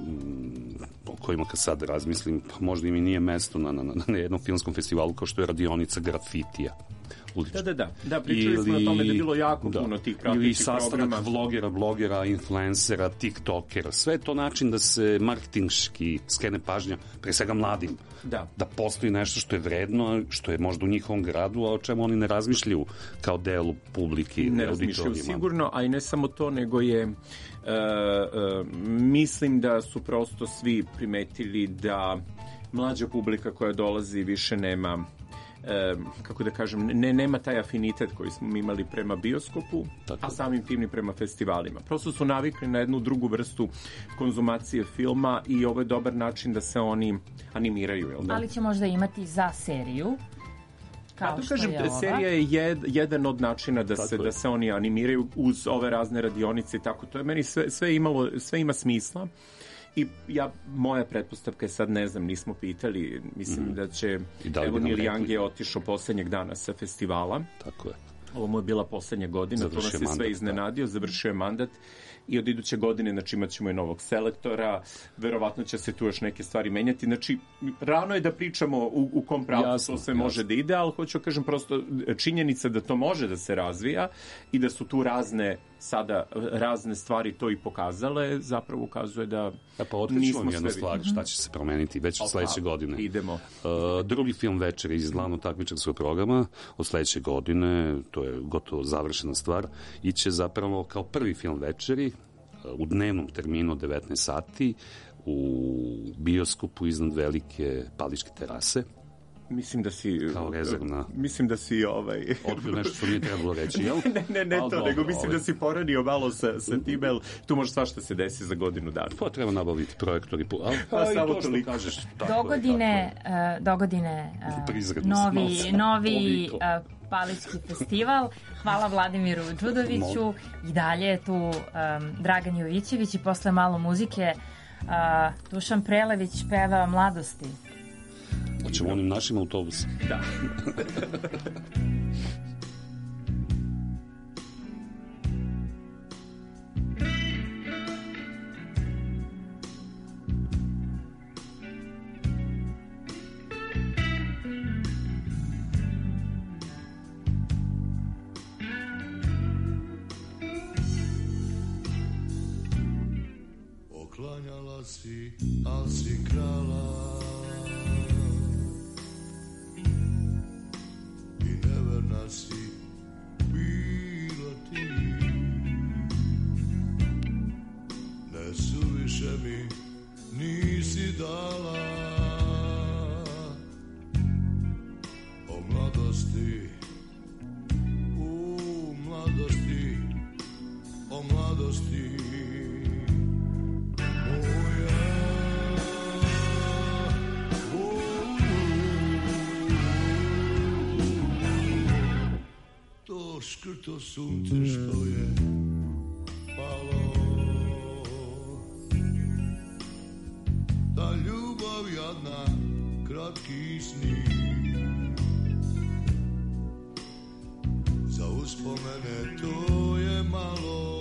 m, o kojima kad sad razmislim, možda im i nije mesto na, na, na jednom filmskom festivalu kao što je radionica grafitija. Da, da, da. Da, pričali ili, smo o tome da je bilo jako da, puno tih pratećih ili sastanak programa. vlogera, blogera, influencera, tiktokera. Sve je to način da se marketingški skene pažnja, pre svega mladim. Da. Da postoji nešto što je vredno, što je možda u njihovom gradu, a o čemu oni ne razmišljaju kao delu publike. Ne razmišljaju sigurno, a i ne samo to, nego je uh, uh, mislim da su prosto svi primetili da mlađa publika koja dolazi više nema E, kako da kažem, ne, nema taj afinitet koji smo imali prema bioskopu, tako, a samim tim i prema festivalima. Prosto su navikli na jednu drugu vrstu konzumacije filma i ovo je dobar način da se oni animiraju. Jel da? Ali će možda imati za seriju. Kao što kažem, je serija je jed, jedan od načina da se, da se oni animiraju uz ove razne radionice i tako. To je meni sve, sve, imalo, sve ima smisla. I ja, moja pretpostavka je sad, ne znam, nismo pitali, mislim mm. da će, da evo Neil Young je otišao poslednjeg dana sa festivala. Tako je. Ovo mu je bila poslednja godina, završio to nas je mandat, sve iznenadio, da. Završio je mandat i od iduće godine, znači, imat ćemo i novog selektora, verovatno će se tu još neke stvari menjati, znači, rano je da pričamo u, u kom pravcu jasno, to sve jasno. Može da ide, ali hoću kažem prosto činjenica da to može da se razvija i da su tu razne sada razne stvari to i pokazale, zapravo ukazuje da e pa otkriću vam jednu stvar, šta će se promeniti već od sledeće godine. Idemo. Uh, drugi film večeri iz glavnog takmičarskog programa od sledeće godine, to je gotovo završena stvar, iće zapravo kao prvi film večeri uh, u dnevnom terminu od devetnaest sati u bioskopu iznad velike Paličke terase. Mislim da si... Kao rezervna. Mislim da si ovaj... Otkrio nešto što nije trebalo reći, jel? ne, ne, ne to, dobro, nego mislim ovaj. Da si poranio malo sa, sa time, jel tu može svašta se desi za godinu dana. Pa treba nabaviti projektor i... A, pa, a samo to što toliko. Kažeš. Tako dogodine, je, tako je. Uh, dogodine uh, novi, novi uh, Palički festival. Hvala Vladimiru Đudoviću. I dalje je tu um, Dragan Jovićević i posle malo muzike uh, Dušan Prelević peva Mladosti. Hoćemo onim našim autobusom. Da. Oklanjala si, al si krala, i neverna si pitala o mladosti, u mladosti, o mladosti moja. To škrto sunce što je palo, ta ljubav jadna, kratki sni, za uspomene to je malo.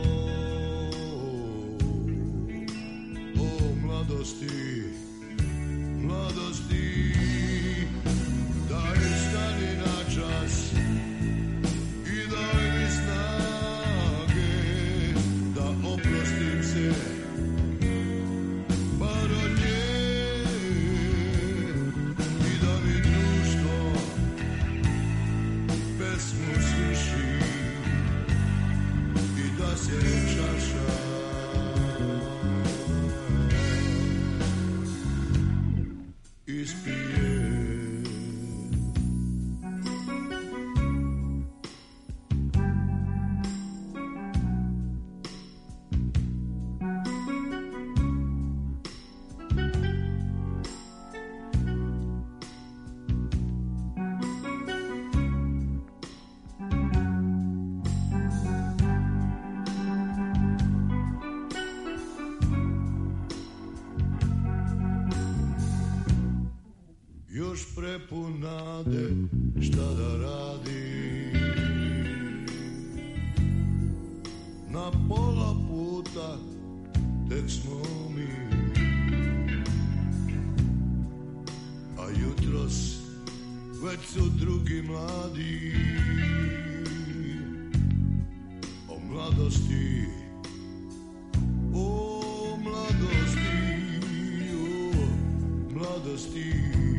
O mladosti, mladosti, daj stani na čas i daj mi snage da oprostim se bar od nje i da mi društvo pesmu svrši i da se čaša ispije. Još prepun nade, šta da radi, na pola puta tek smo mi, a jutros već su drugi mladi. O mladosti, o mladosti, o mladosti.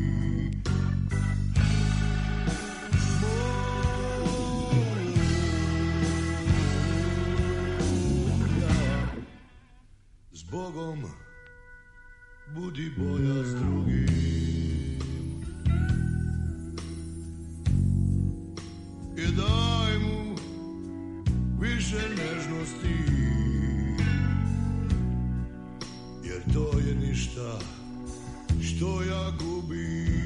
Bogom, budi bolja s drugim i daj mu više nežnosti, jer to je ništa što ja gubim.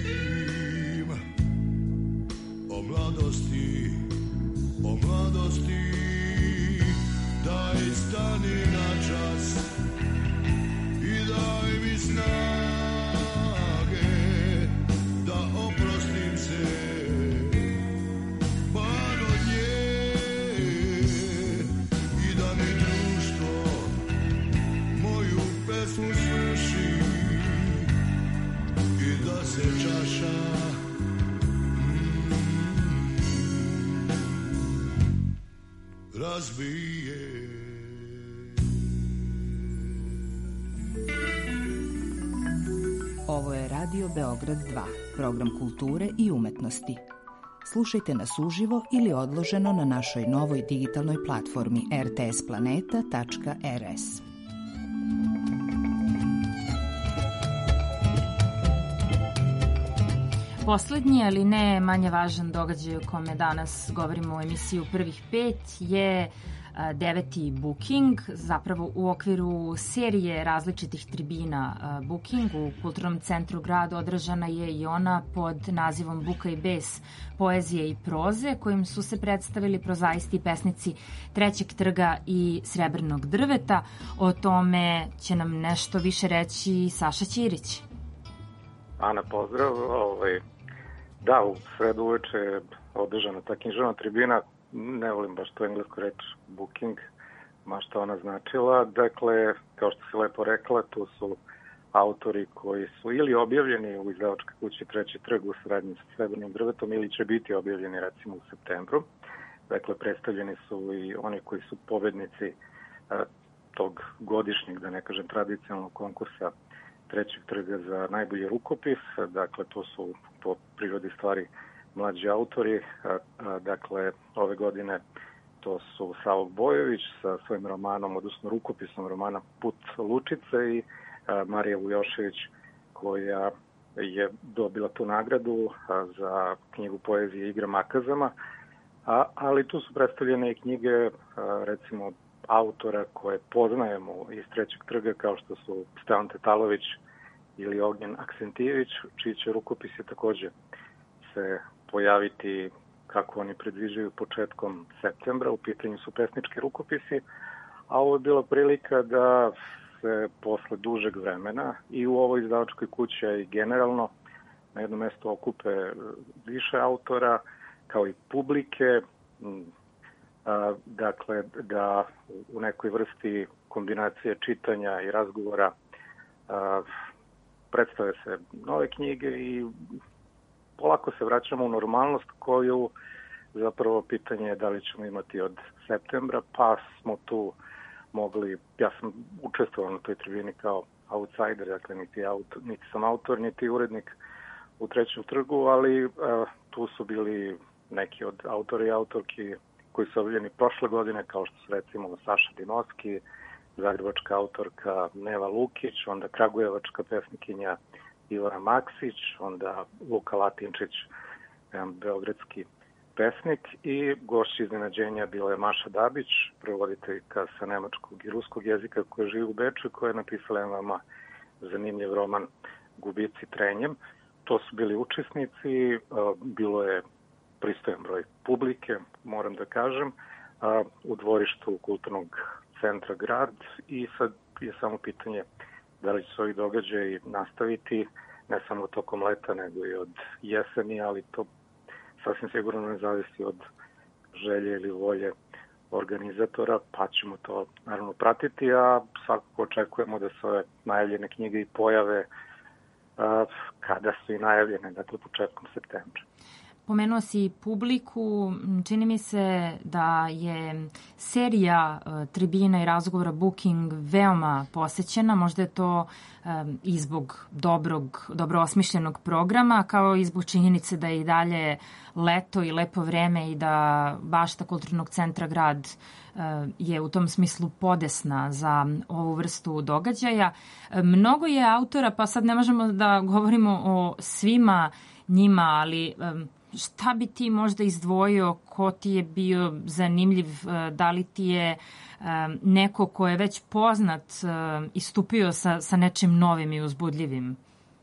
O mladosti, o mladosti, daj stani na čas i daj mi snage da oprostim se bar od nje i da mi društvo moju pesmu svrši i da se čaša razbije. Ovo je Radio Beograd dva, program kulture i umetnosti. Slušajte nas uživo ili odloženo na našoj novoj digitalnoj platformi r t s planeta tačka r s. Poslednji, ali ne manje važan događaj o kome danas govorimo u emisiju Prvih pet je deveti Booking, zapravo u okviru serije različitih tribina Booking u Kulturnom centru grada održana je i ona pod nazivom Buka i bes, poezije i proze, kojim su se predstavili prozaisti i pesnici Trećeg trga i Srebrnog drveta. O tome će nam nešto više reći Saša Ćirić. Ana, pozdrav. Ovaj, da, u sredu uveče je održana ta književna tribina. Ne volim baš tu englesku reč booking, ma što ona značila. Dakle, kao što si lepo rekla, tu su autori koji su ili objavljeni u izdavačkoj kući Treći trg u saradnji sa Srebrnim drvetom ili će biti objavljeni recimo u septembru. Dakle, predstavljeni su i oni koji su pobednici a, tog godišnjeg, da ne kažem tradicionalnog konkursa Trećeg trga za najbolji rukopis. Dakle, to su po prirodi stvari mlađi autori. A, a, dakle, ove godine to su Savo Bojović sa svojim romanom, odnosno rukopisom romana Put Lučice i Marija Vujošević, koja je dobila tu nagradu za knjigu poezije Igra makazama, a, ali tu su predstavljene i knjige, recimo, autora koje poznajemo iz Trećeg trga, kao što su Stevan Tetalović ili Ognjen Aksentijević, čiji će rukopisi takođe se pojaviti, kako oni predviđaju, početkom septembra. U pitanju su pesnički rukopisi, a ovo je bila prilika da se posle dužeg vremena i u ovoj izdavačkoj kući i generalno na jednom mestu okupe više autora, kao i publike, a, dakle da u nekoj vrsti kombinacije čitanja i razgovora a, predstave se nove knjige i polako se vraćamo u normalnost koju zapravo pitanje je da li ćemo imati od septembra, pa smo tu mogli, ja sam učestvovao na toj tribini kao outsider, dakle niti, autor, niti sam autor, niti urednik u Trećem trgu, ali a, tu su bili neki od autora i autorki koji su objavljeni prošle godine, kao što su recimo Saša Dinovski, zagrebačka autorka Neva Lukić, onda kragujevačka pesnikinja Ivana Maksić, onda Luka Latinčić, jedan beogradski pesnik, i gošća iznenađenja bila je Maša Dabić, prevoditeljka sa nemačkog i ruskog jezika koja živi u Beču i koja je napisala jedan veoma zanimljiv roman Gubici trenjem. To su bili učesnici, bilo je pristojan broj publike, moram da kažem, u dvorištu Kulturnog centra Grad, i sad je samo pitanje da li će se ovi događaji nastaviti ne samo tokom leta, nego i od jeseni, ali to sasvim sigurno ne zavisi od želje ili volje organizatora, pa ćemo to naravno pratiti, a svakako očekujemo da se ove najavljene knjige i pojave a, kada su i najavljene, dakle početkom septembra. Pomenuo si publiku, čini mi se da je serija uh, tribina i razgovora Booking veoma posećena, možda je to um, i zbog dobrog, dobro osmišljenog programa, kao i zbog činjenice da je i dalje leto i lepo vreme i da bašta Kulturnog centra Grad uh, je u tom smislu podesna za ovu vrstu događaja. Mnogo je autora, pa sad ne možemo da govorimo o svima njima, ali um, šta bi ti možda izdvojio, ko ti je bio zanimljiv, da li ti je neko ko je već poznat istupio sa, sa nečim novim i uzbudljivim?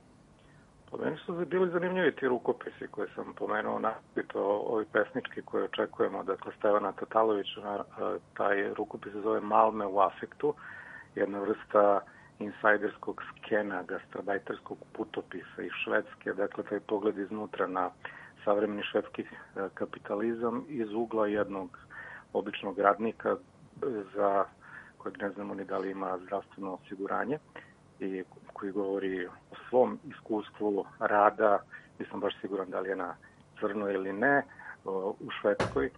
Po meni su bili zanimljivi ti rukopisi koje sam pomenuo, napito ovi pesnički koje očekujemo, dakle Stevana Tatalovića, taj rukopis se zove Malme u afektu, jedna vrsta insajderskog skena, gastarbajterskog putopisa iz Švedske, dakle taj pogled iznutra na savremeni švedski kapitalizam iz ugla jednog običnog radnika za kojeg ne znamo ni da li ima zdravstveno osiguranje i koji govori o svom iskustvu rada, nisam baš siguran da li je na crno ili ne, u Švedskoj.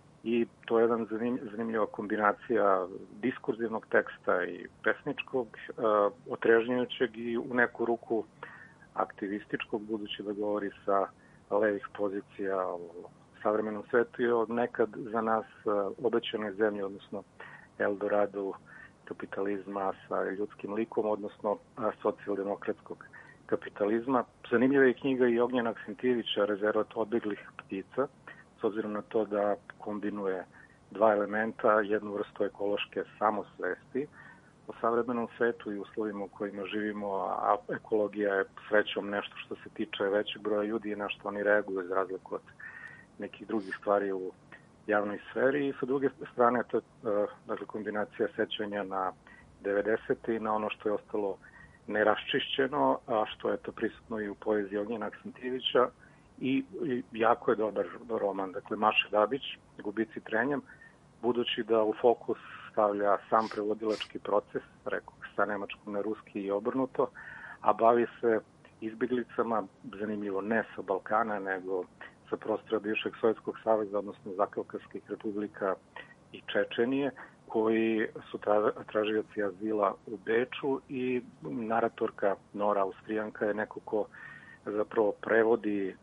I to je jedan zanimljiva kombinacija diskurzivnog teksta i pesničkog, otrežnjujućeg i u neku ruku aktivističkog, budući da govori sa levih pozicija u savremenom svetu i od nekad za nas obećanoj zemlji, odnosno Eldoradu kapitalizma sa ljudskim likom, odnosno socijaldemokratskog kapitalizma. Zanimljiva je knjiga i Ognjena Aksentijevića, Rezervat odbeglih ptica, s obzirom na to da kombinuje dva elementa, jednu vrstu ekološke samosvesti o savremenom svetu i uslovima u kojima živimo, a ekologija je srećom nešto što se tiče većeg broja ljudi i na što oni reaguju za razliku od nekih drugih stvari u javnoj sferi. I sa druge strane, to je dakle, kombinacija sećanja na devedesete i na ono što je ostalo neraščišćeno, a što je to prisutno i u poeziji Ognjena Aksentijevića, i, i jako je dobar roman, dakle Maše Dabić, Gubici trenjem, budući da u fokus stavlja sam prevodilački proces, rekao sa nemačkog na ruski i obrnuto, a bavi se izbjeglicama, zanimljivo ne sa Balkana, nego sa prostora bivšeg Sovjetskog saveza, odnosno Zakavkazskih republika i Čečenije, koji su tražioci azila u Beču, i naratorka Nora Austrijanka je neko ko zapravo prevodi,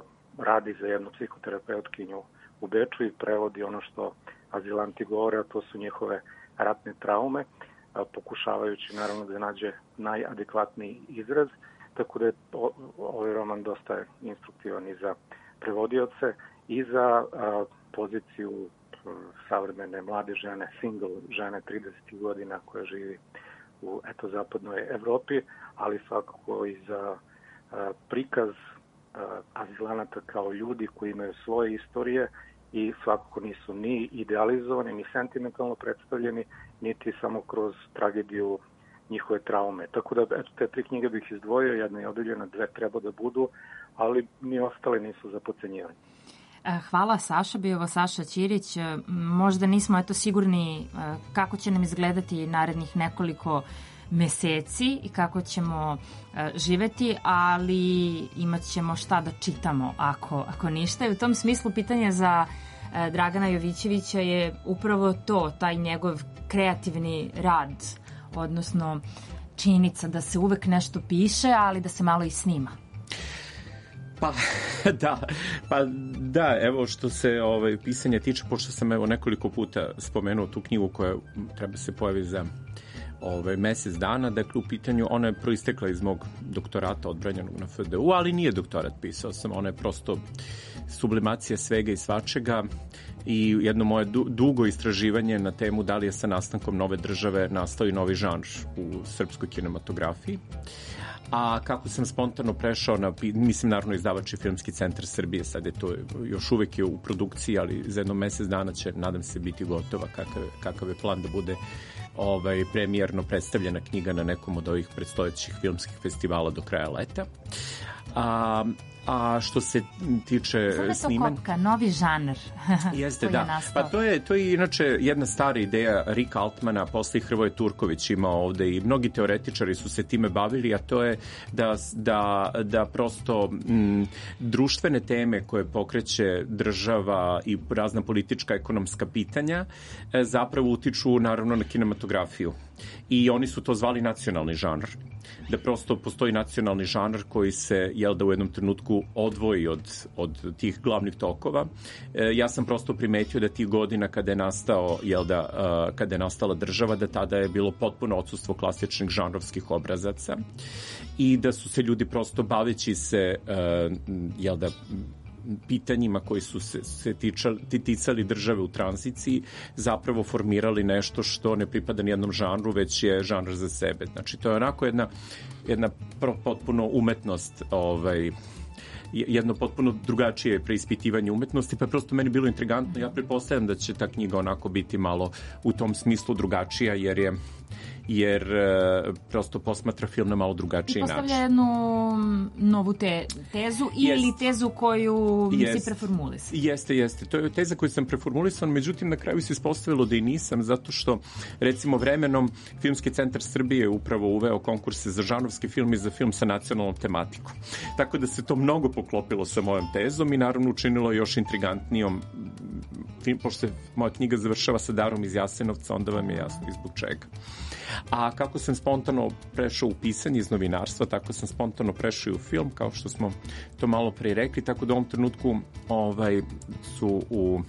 radi za jednu psihoterapeutkinju u Beču i prevodi ono što azilanti govore, a to su njihove ratne traume. pokušavajući naravno da nađe najadekvatniji izraz, tako da je ovaj roman dosta instruktivan i za prevodioce i za poziciju savremene mlade žene, single žene tridesetih godina koja živi u eto zapadnoj Evropi, ali svakako i za prikaz azilanata kao ljudi koji imaju svoje istorije i svakako nisu ni idealizovani, ni sentimentalno predstavljeni, niti samo kroz tragediju njihove traume. Tako da, eto, te tri knjige bih izdvojio, jedna je odeljena, dve treba da budu, ali ni ostale nisu za podcenjivanje. Hvala, Saša. Bio ovo Saša Ćirić. Možda nismo eto sigurni kako će nam izgledati narednih nekoliko meseci i kako ćemo živeti, ali imat ćemo šta da čitamo ako, ako ništa. I u tom smislu pitanje za Dragana Jovićevića je upravo to, taj njegov kreativni rad, odnosno činjenica da se uvek nešto piše, ali da se malo i snima. Pa, da, pa da, evo što se ovaj, pisanja tiče, pošto sam evo nekoliko puta spomenuo tu knjigu koja treba se pojaviti za ovaj, mesec dana, dakle u pitanju, ona je proistekla iz mog doktorata odbranjenog na F D U, ali nije doktorat, pisao sam, ona je prosto sublimacija svega i svačega i jedno moje dugo istraživanje na temu da li je sa nastankom nove države nastao i novi žanr u srpskoj kinematografiji. A kako sam spontano prešao na, mislim naravno izdavač je Filmski centar Srbije, sad je to još uvek je u produkciji, ali za jedno mesec dana će, nadam se, biti gotova, kakav, kakav je plan da bude ovaj, premijerno predstavljena knjiga na nekom od ovih predstojećih filmskih festivala do kraja leta. A, a što se tiče snimanja... Sada je to kopka, novi žanr Jeste, koji da. je nastao. Pa to je, to je inače jedna stara ideja Rika Altmana, posle i Hrvoje Turković imao ovde i mnogi teoretičari su se time bavili, a to je da, da, da prosto m, društvene teme koje pokreće država i razna politička ekonomska pitanja e, zapravo utiču naravno na kinematografiju. I oni su to zvali nacionalni žanr. Da prosto postoji nacionalni žanr koji se, jel da, u jednom trenutku odvoji od, od tih glavnih tokova. E, ja sam prosto primetio da tih godina kada je nastao, jel da, uh, kada je nastala država, da tada je bilo potpuno odsustvo klasičnih žanrovskih obrazaca i da su se ljudi prosto baveći se, uh, jel da, pitanjima koji su se, se tičali, ticali države u tranziciji zapravo formirali nešto što ne pripada nijednom žanru, već je žanr za sebe. Znači, to je onako jedna, jedna potpuno umetnost, ovaj, jedno potpuno drugačije preispitivanje umetnosti, pa je prosto meni bilo intrigantno. Ja pretpostavljam da će ta knjiga onako biti malo u tom smislu drugačija, jer je jer uh, prosto posmatra film na malo drugačiji način. I postavlja jednu novu te, tezu ili jest, tezu koju jest, si preformulisao. Jeste, jeste. To je teza koju sam preformulisao, međutim na kraju se ispostavilo da i nisam, zato što recimo vremenom Filmski centar Srbije je upravo uveo konkurse za žanrovski film i za film sa nacionalnom tematikom. Tako da se to mnogo poklopilo sa mojom tezom i naravno učinilo još intrigantnijom film, pošto se moja knjiga završava sa Darom iz Jasenovca, onda vam je jasno i zbog čega. A kako sam spontano prešao u pisanje iz novinarstva, tako sam spontano prešao i u film, kao što smo to malo pre rekli, tako da u ovom trenutku ovaj, su u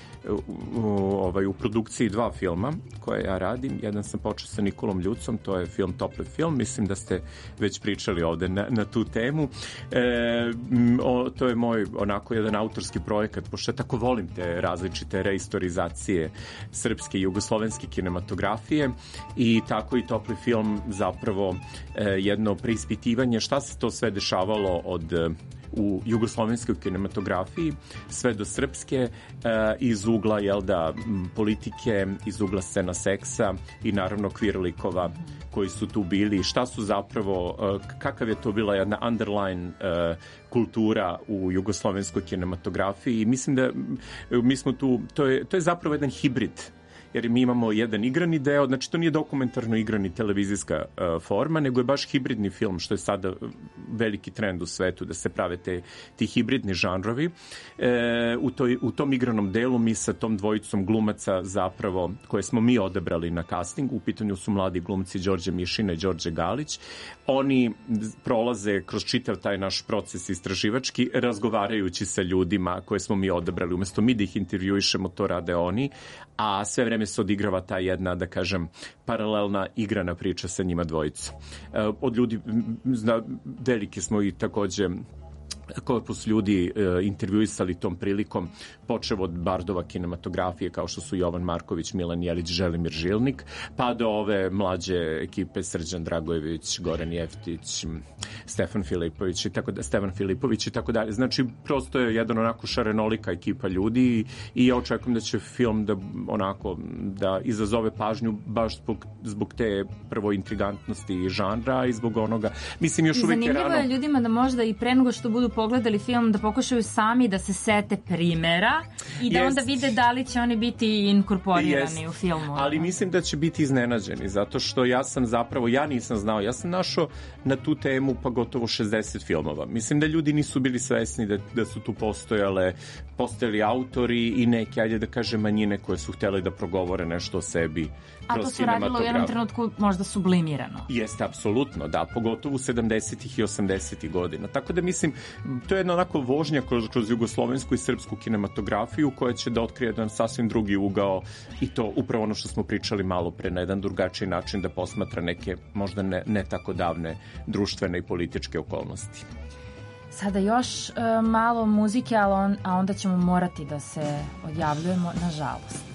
U, ovaj, u produkciji dva filma koje ja radim. Jedan sam počeo sa Nikolom Ljucom, to je film Topli film, mislim da ste već pričali ovde na, na tu temu. E, o, to je moj onako jedan autorski projekat, pošto ja tako volim te različite reistorizacije srpske i jugoslovenske kinematografije i tako i Topli film zapravo e, jedno preispitivanje šta se to sve dešavalo od u jugoslovenskoj kinematografiji, sve do srpske, e, iz ugla, jel da, politike, iz ugla scena seksa i naravno queer likova koji su tu bili, šta su zapravo, e, kakav je to bila jedna underline e, kultura u jugoslovenskoj kinematografiji i mislim da mi smo tu, to je, to je zapravo jedan hibrid, jer mi imamo jedan igrani deo, znači to nije dokumentarno igrani televizijska uh, forma, nego je baš hibridni film, što je sada veliki trend u svetu, da se prave te, ti hibridni žanrovi. E, u, toj, u tom igranom delu mi sa tom dvojicom glumaca zapravo, koje smo mi odebrali na castingu, u pitanju su mladi glumci Đorđe Mišina i Đorđe Galić, oni prolaze kroz čitav taj naš proces istraživački, razgovarajući sa ljudima koje smo mi odebrali. Umesto mi da ih intervjuišemo, to rade oni, a sve vreme strane se odigrava ta jedna, da kažem, paralelna igrana priča sa njima dvojicom. Od ljudi, zna, veliki smo i takođe korpus ljudi e, intervjuisali tom prilikom, počev od bardova kinematografije kao što su Jovan Marković, Milan Jelić, Želimir Žilnik, pa do ove mlađe ekipe Srđan Dragojević, Goran Jeftić, Stefan Filipović i tako da Stefan Filipović i tako dalje. Znači prosto je jedan onako šarenolika ekipa ljudi i ja očekujem da će film da onako da izazove pažnju baš zbog, zbog te prvo intrigantnosti žanra i zbog onoga. Mislim još uvijek je rano. Zanimljivo je ljudima da možda i pre nego što budu pogledali film da pokušaju sami da se sete primera i da yes. onda vide da li će oni biti inkorporirani yes. u filmu. Ali mislim da će biti iznenađeni, zato što ja sam zapravo, ja nisam znao, ja sam našao na tu temu pa gotovo šezdeset filmova. Mislim da ljudi nisu bili svesni da, da su tu postojale, postojali autori i neke, ajde da kažem, manjine koje su htjeli da progovore nešto o sebi. A to se radilo u jednom trenutku možda sublimirano. Jeste, apsolutno, da, pogotovo u sedamdesetih i osamdesetih godina. Tako da mislim, to je jedna onako vožnja kroz, kroz jugoslovensku i srpsku kinematografiju koja će da otkrije jedan sasvim drugi ugao i to upravo ono što smo pričali malo pre, na jedan drugačiji način da posmatra neke možda ne, ne tako davne društvene i političke okolnosti. Sada još uh, malo muzike, ali on, a onda ćemo morati da se odjavljujemo, nažalost.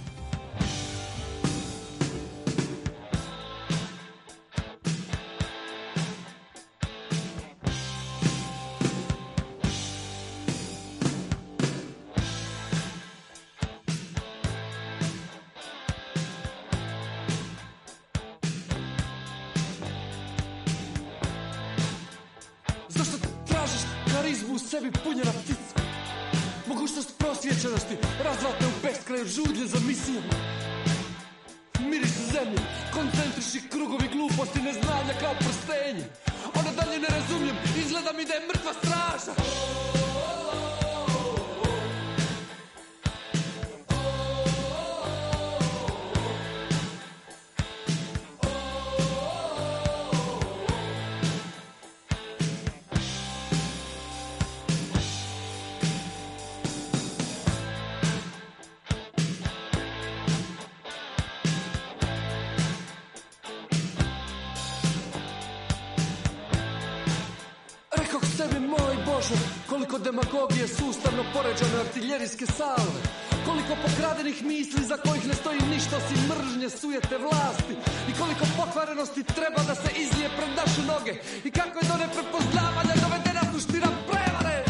Sebi punjena ptica, mogućnost prosvjećenosti, razvratne u beskraju žudlje za misijama. Miris zemlje, koncentrični krugovi gluposti, neznanja kao prstenje. Ono dalje ne razumijem, izgleda mi da je mrtva straža. Koliko demagogije, sustavno poređane artiljerijske salve, koliko pokradenih misli za kojih ne stoji ništa osim mržnje, sujete vlasti, i koliko pokvarenosti treba da se izlije pred naše noge, i kako je do neprepoznavanja dovedena suština prevare.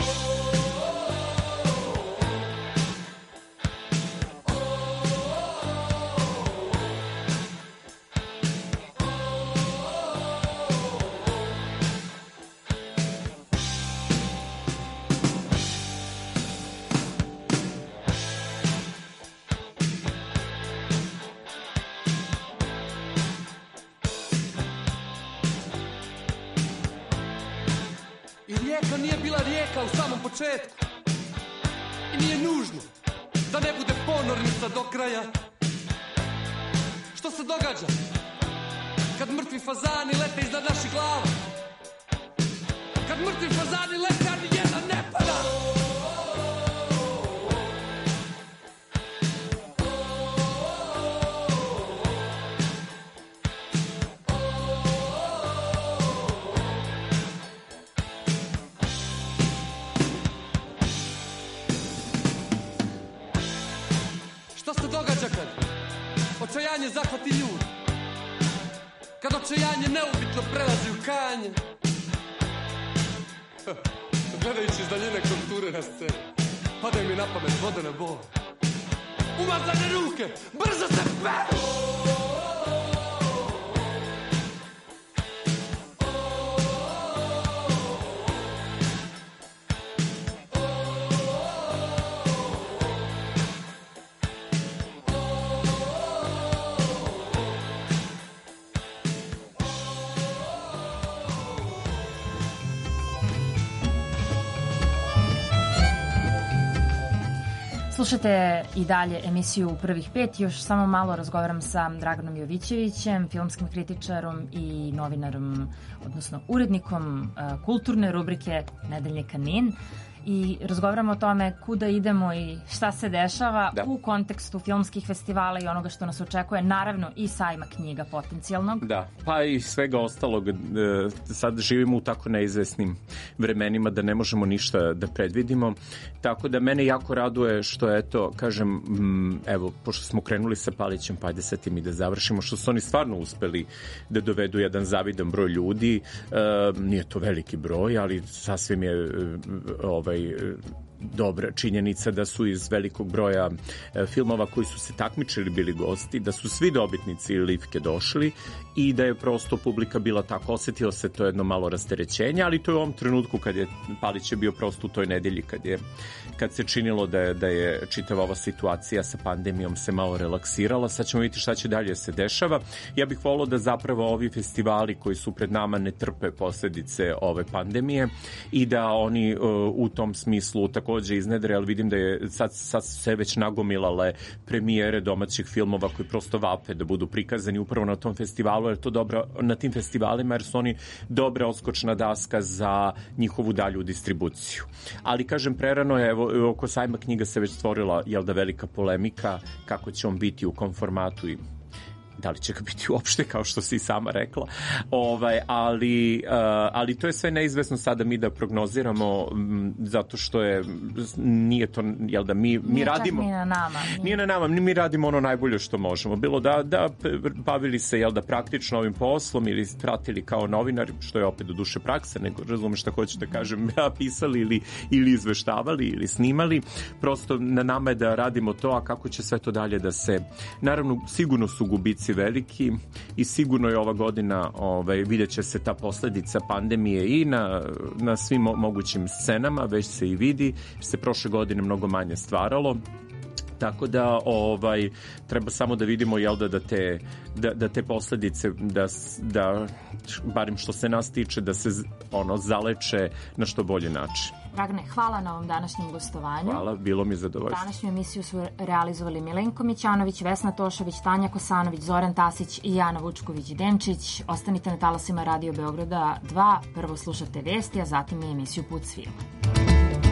Rijeka nije bila rijeka u samom početku i nije nužno da ne bude ponornica do kraja. Što se događa kad mrtvi fazani lete iznad naših glava? Kad mrtvi fazani lete, a nijedan ne pada. Očajanje zahvati ljudi, kad očajanje neubitno prelazi u kajanje. Gledajući iz daljine konture na sceni, padaju mi na pamet vodene bole. Umazane ruke, brzo se peru! Slušate i dalje emisiju U prvih pet, još samo malo razgovaram sa Draganom Jovićevićem, filmskim kritičarom i novinarom, odnosno urednikom kulturne rubrike Nedeljnika Nin. i razgovaramo o tome kuda idemo i šta se dešava da. u kontekstu filmskih festivala i onoga što nas očekuje, naravno i sajma knjiga potencijalnog. Da, pa i svega ostalog. Sad živimo u tako neizvesnim vremenima da ne možemo ništa da predvidimo, tako da mene jako raduje što, eto, kažem, evo, pošto smo krenuli sa Palićem, pa ajde sad i da završimo, što su oni stvarno uspeli da dovedu jedan zavidan broj ljudi. E, nije to veliki broj, ali sasvim je ovaj dobra činjenica da su iz velikog broja e, filmova koji su se takmičili bili gosti, da su svi dobitnici Livke došli i da je prosto publika bila tako, osetilo se to jedno malo rasterećenje, ali to je u ovom trenutku kad je Palić je bio prosto u toj nedelji kad je kad se činilo da je, da je čitava ova situacija sa pandemijom se malo relaksirala. Sad ćemo vidjeti šta će dalje se dešava. Ja bih volio da zapravo ovi festivali koji su pred nama ne trpe posledice ove pandemije i da oni uh, u tom smislu takođe iznedre, ali vidim da je sad, sad se već nagomilale premijere domaćih filmova koji prosto vape da budu prikazani upravo na tom festivalu, jer to dobro na tim festivalima, jer su oni dobra odskočna daska za njihovu dalju distribuciju. Ali kažem, prerano je, evo, oko sajma knjiga se već stvorila, jel da, velika polemika kako će on biti, u kom formatu i da li će ga biti uopšte, kao što si i sama rekla. Ovaj, ali, uh, ali to je sve neizvesno sada mi da prognoziramo, m, zato što je, nije to, jel da, mi, mi nije radimo... Nije na nama. Nije. nije na nama, mi radimo ono najbolje što možemo. Bilo da, da bavili se, jel da, praktično ovim poslom ili pratili kao novinari, što je opet do duše prakse, nego razumem šta hoću da kažem, pisali ili, ili izveštavali ili snimali. Prosto na nama je da radimo to, a kako će sve to dalje da se... Naravno, sigurno su gubici veliki i sigurno je ova godina, ovaj, vidjet će se ta posledica pandemije i na, na svim mogućim scenama, već se i vidi, se prošle godine mnogo manje stvaralo. Tako da ovaj treba samo da vidimo, jel da, da te da, da te posledice da, da barim što se nas tiče da se ono zaleče na što bolji način. Dragane, hvala na ovom današnjem gostovanju. Hvala, bilo mi zadovoljstvo. Današnju emisiju su realizovali Milenko Mićanović, Vesna Tošović, Tanja Kosanović, Zoran Tasić i Jana Vučković-Denčić. Ostanite na talasima Radio Beograda dva, prvo slušate vesti, a zatim i emisiju Put svila.